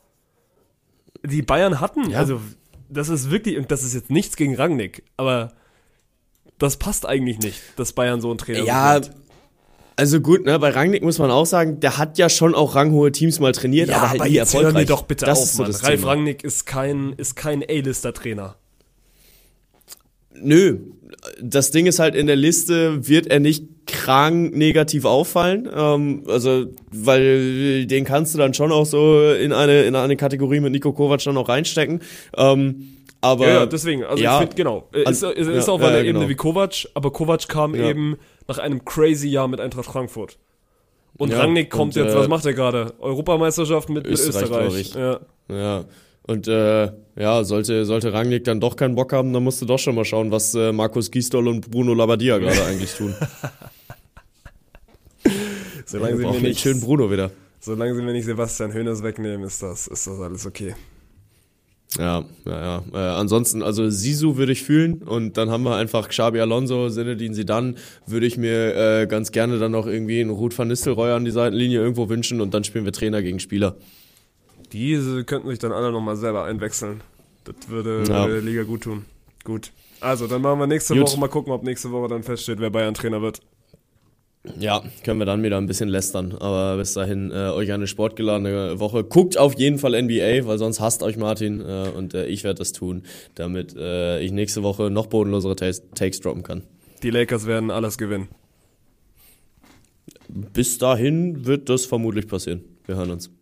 Speaker 2: Die Bayern hatten,
Speaker 1: Ja.
Speaker 2: also das ist wirklich, und das ist jetzt nichts gegen Rangnick, aber das passt eigentlich nicht, dass Bayern so einen Trainer
Speaker 1: Ja,
Speaker 2: sucht.
Speaker 1: Also gut, ne, bei Rangnick muss man auch sagen, der hat ja schon auch ranghohe Teams mal trainiert, aber halt nie
Speaker 2: jetzt hör
Speaker 1: erfolgreich.
Speaker 2: mir doch bitte
Speaker 1: das
Speaker 2: auf,
Speaker 1: ist so
Speaker 2: Mann.
Speaker 1: das
Speaker 2: Ralf
Speaker 1: Thema.
Speaker 2: Rangnick ist kein, ist kein A-Lister-Trainer.
Speaker 1: Nö, das Ding ist halt, in der Liste wird er nicht krank negativ auffallen, ähm, also, weil den kannst du dann schon auch so in eine, in eine Kategorie mit Niko Kovac dann auch reinstecken, ähm, aber.
Speaker 2: Ja, ja, deswegen, also
Speaker 1: ja,
Speaker 2: ich finde, genau, ist, ist, ist
Speaker 1: ja,
Speaker 2: auf einer
Speaker 1: ja,
Speaker 2: Ebene
Speaker 1: genau.
Speaker 2: wie Kovac, aber Kovac kam
Speaker 1: Ja.
Speaker 2: eben nach einem crazy Jahr mit Eintracht Frankfurt. Und
Speaker 1: Ja,
Speaker 2: Rangnick kommt
Speaker 1: und,
Speaker 2: jetzt,
Speaker 1: äh,
Speaker 2: was macht er gerade? Europameisterschaft mit
Speaker 1: Österreich,
Speaker 2: mit
Speaker 1: glaub
Speaker 2: Österreich.
Speaker 1: ich.
Speaker 2: Ja.
Speaker 1: Ja, und äh, ja, sollte sollte Rangnick dann doch keinen Bock haben, dann musst du doch schon mal schauen, was äh, Markus Gisdol und Bruno Labbadia gerade eigentlich tun.
Speaker 2: Solange
Speaker 1: Wir
Speaker 2: sie mir
Speaker 1: brauchen den
Speaker 2: nicht,
Speaker 1: schönen Bruno wieder.
Speaker 2: solange sie mir nicht Sebastian Hoeneß wegnehmen, ist das, ist das alles okay.
Speaker 1: Ja, ja, ja. Äh, ansonsten, also Sisu würde ich fühlen und dann haben wir einfach Xabi Alonso, Zinedine Zidane, würde ich mir äh, ganz gerne dann noch irgendwie einen Ruud van Nistelrooy an die Seitenlinie irgendwo wünschen und dann spielen wir Trainer gegen Spieler.
Speaker 2: Diese könnten sich dann alle nochmal selber einwechseln. Das würde,
Speaker 1: Ja.
Speaker 2: würde der Liga gut tun. Gut. Also, dann machen wir nächste
Speaker 1: Gut.
Speaker 2: Woche mal gucken, ob nächste Woche dann feststeht, wer Bayern-Trainer wird.
Speaker 1: Ja, können wir dann wieder ein bisschen lästern. Aber bis dahin, äh, euch eine sportgeladene Woche. Guckt auf jeden Fall N B A, weil sonst hasst euch Martin. Äh, und äh, ich werde das tun, damit äh, ich nächste Woche noch bodenlosere Takes, Takes droppen kann.
Speaker 2: Die Lakers werden alles gewinnen.
Speaker 1: Bis dahin wird das vermutlich passieren. Wir hören uns.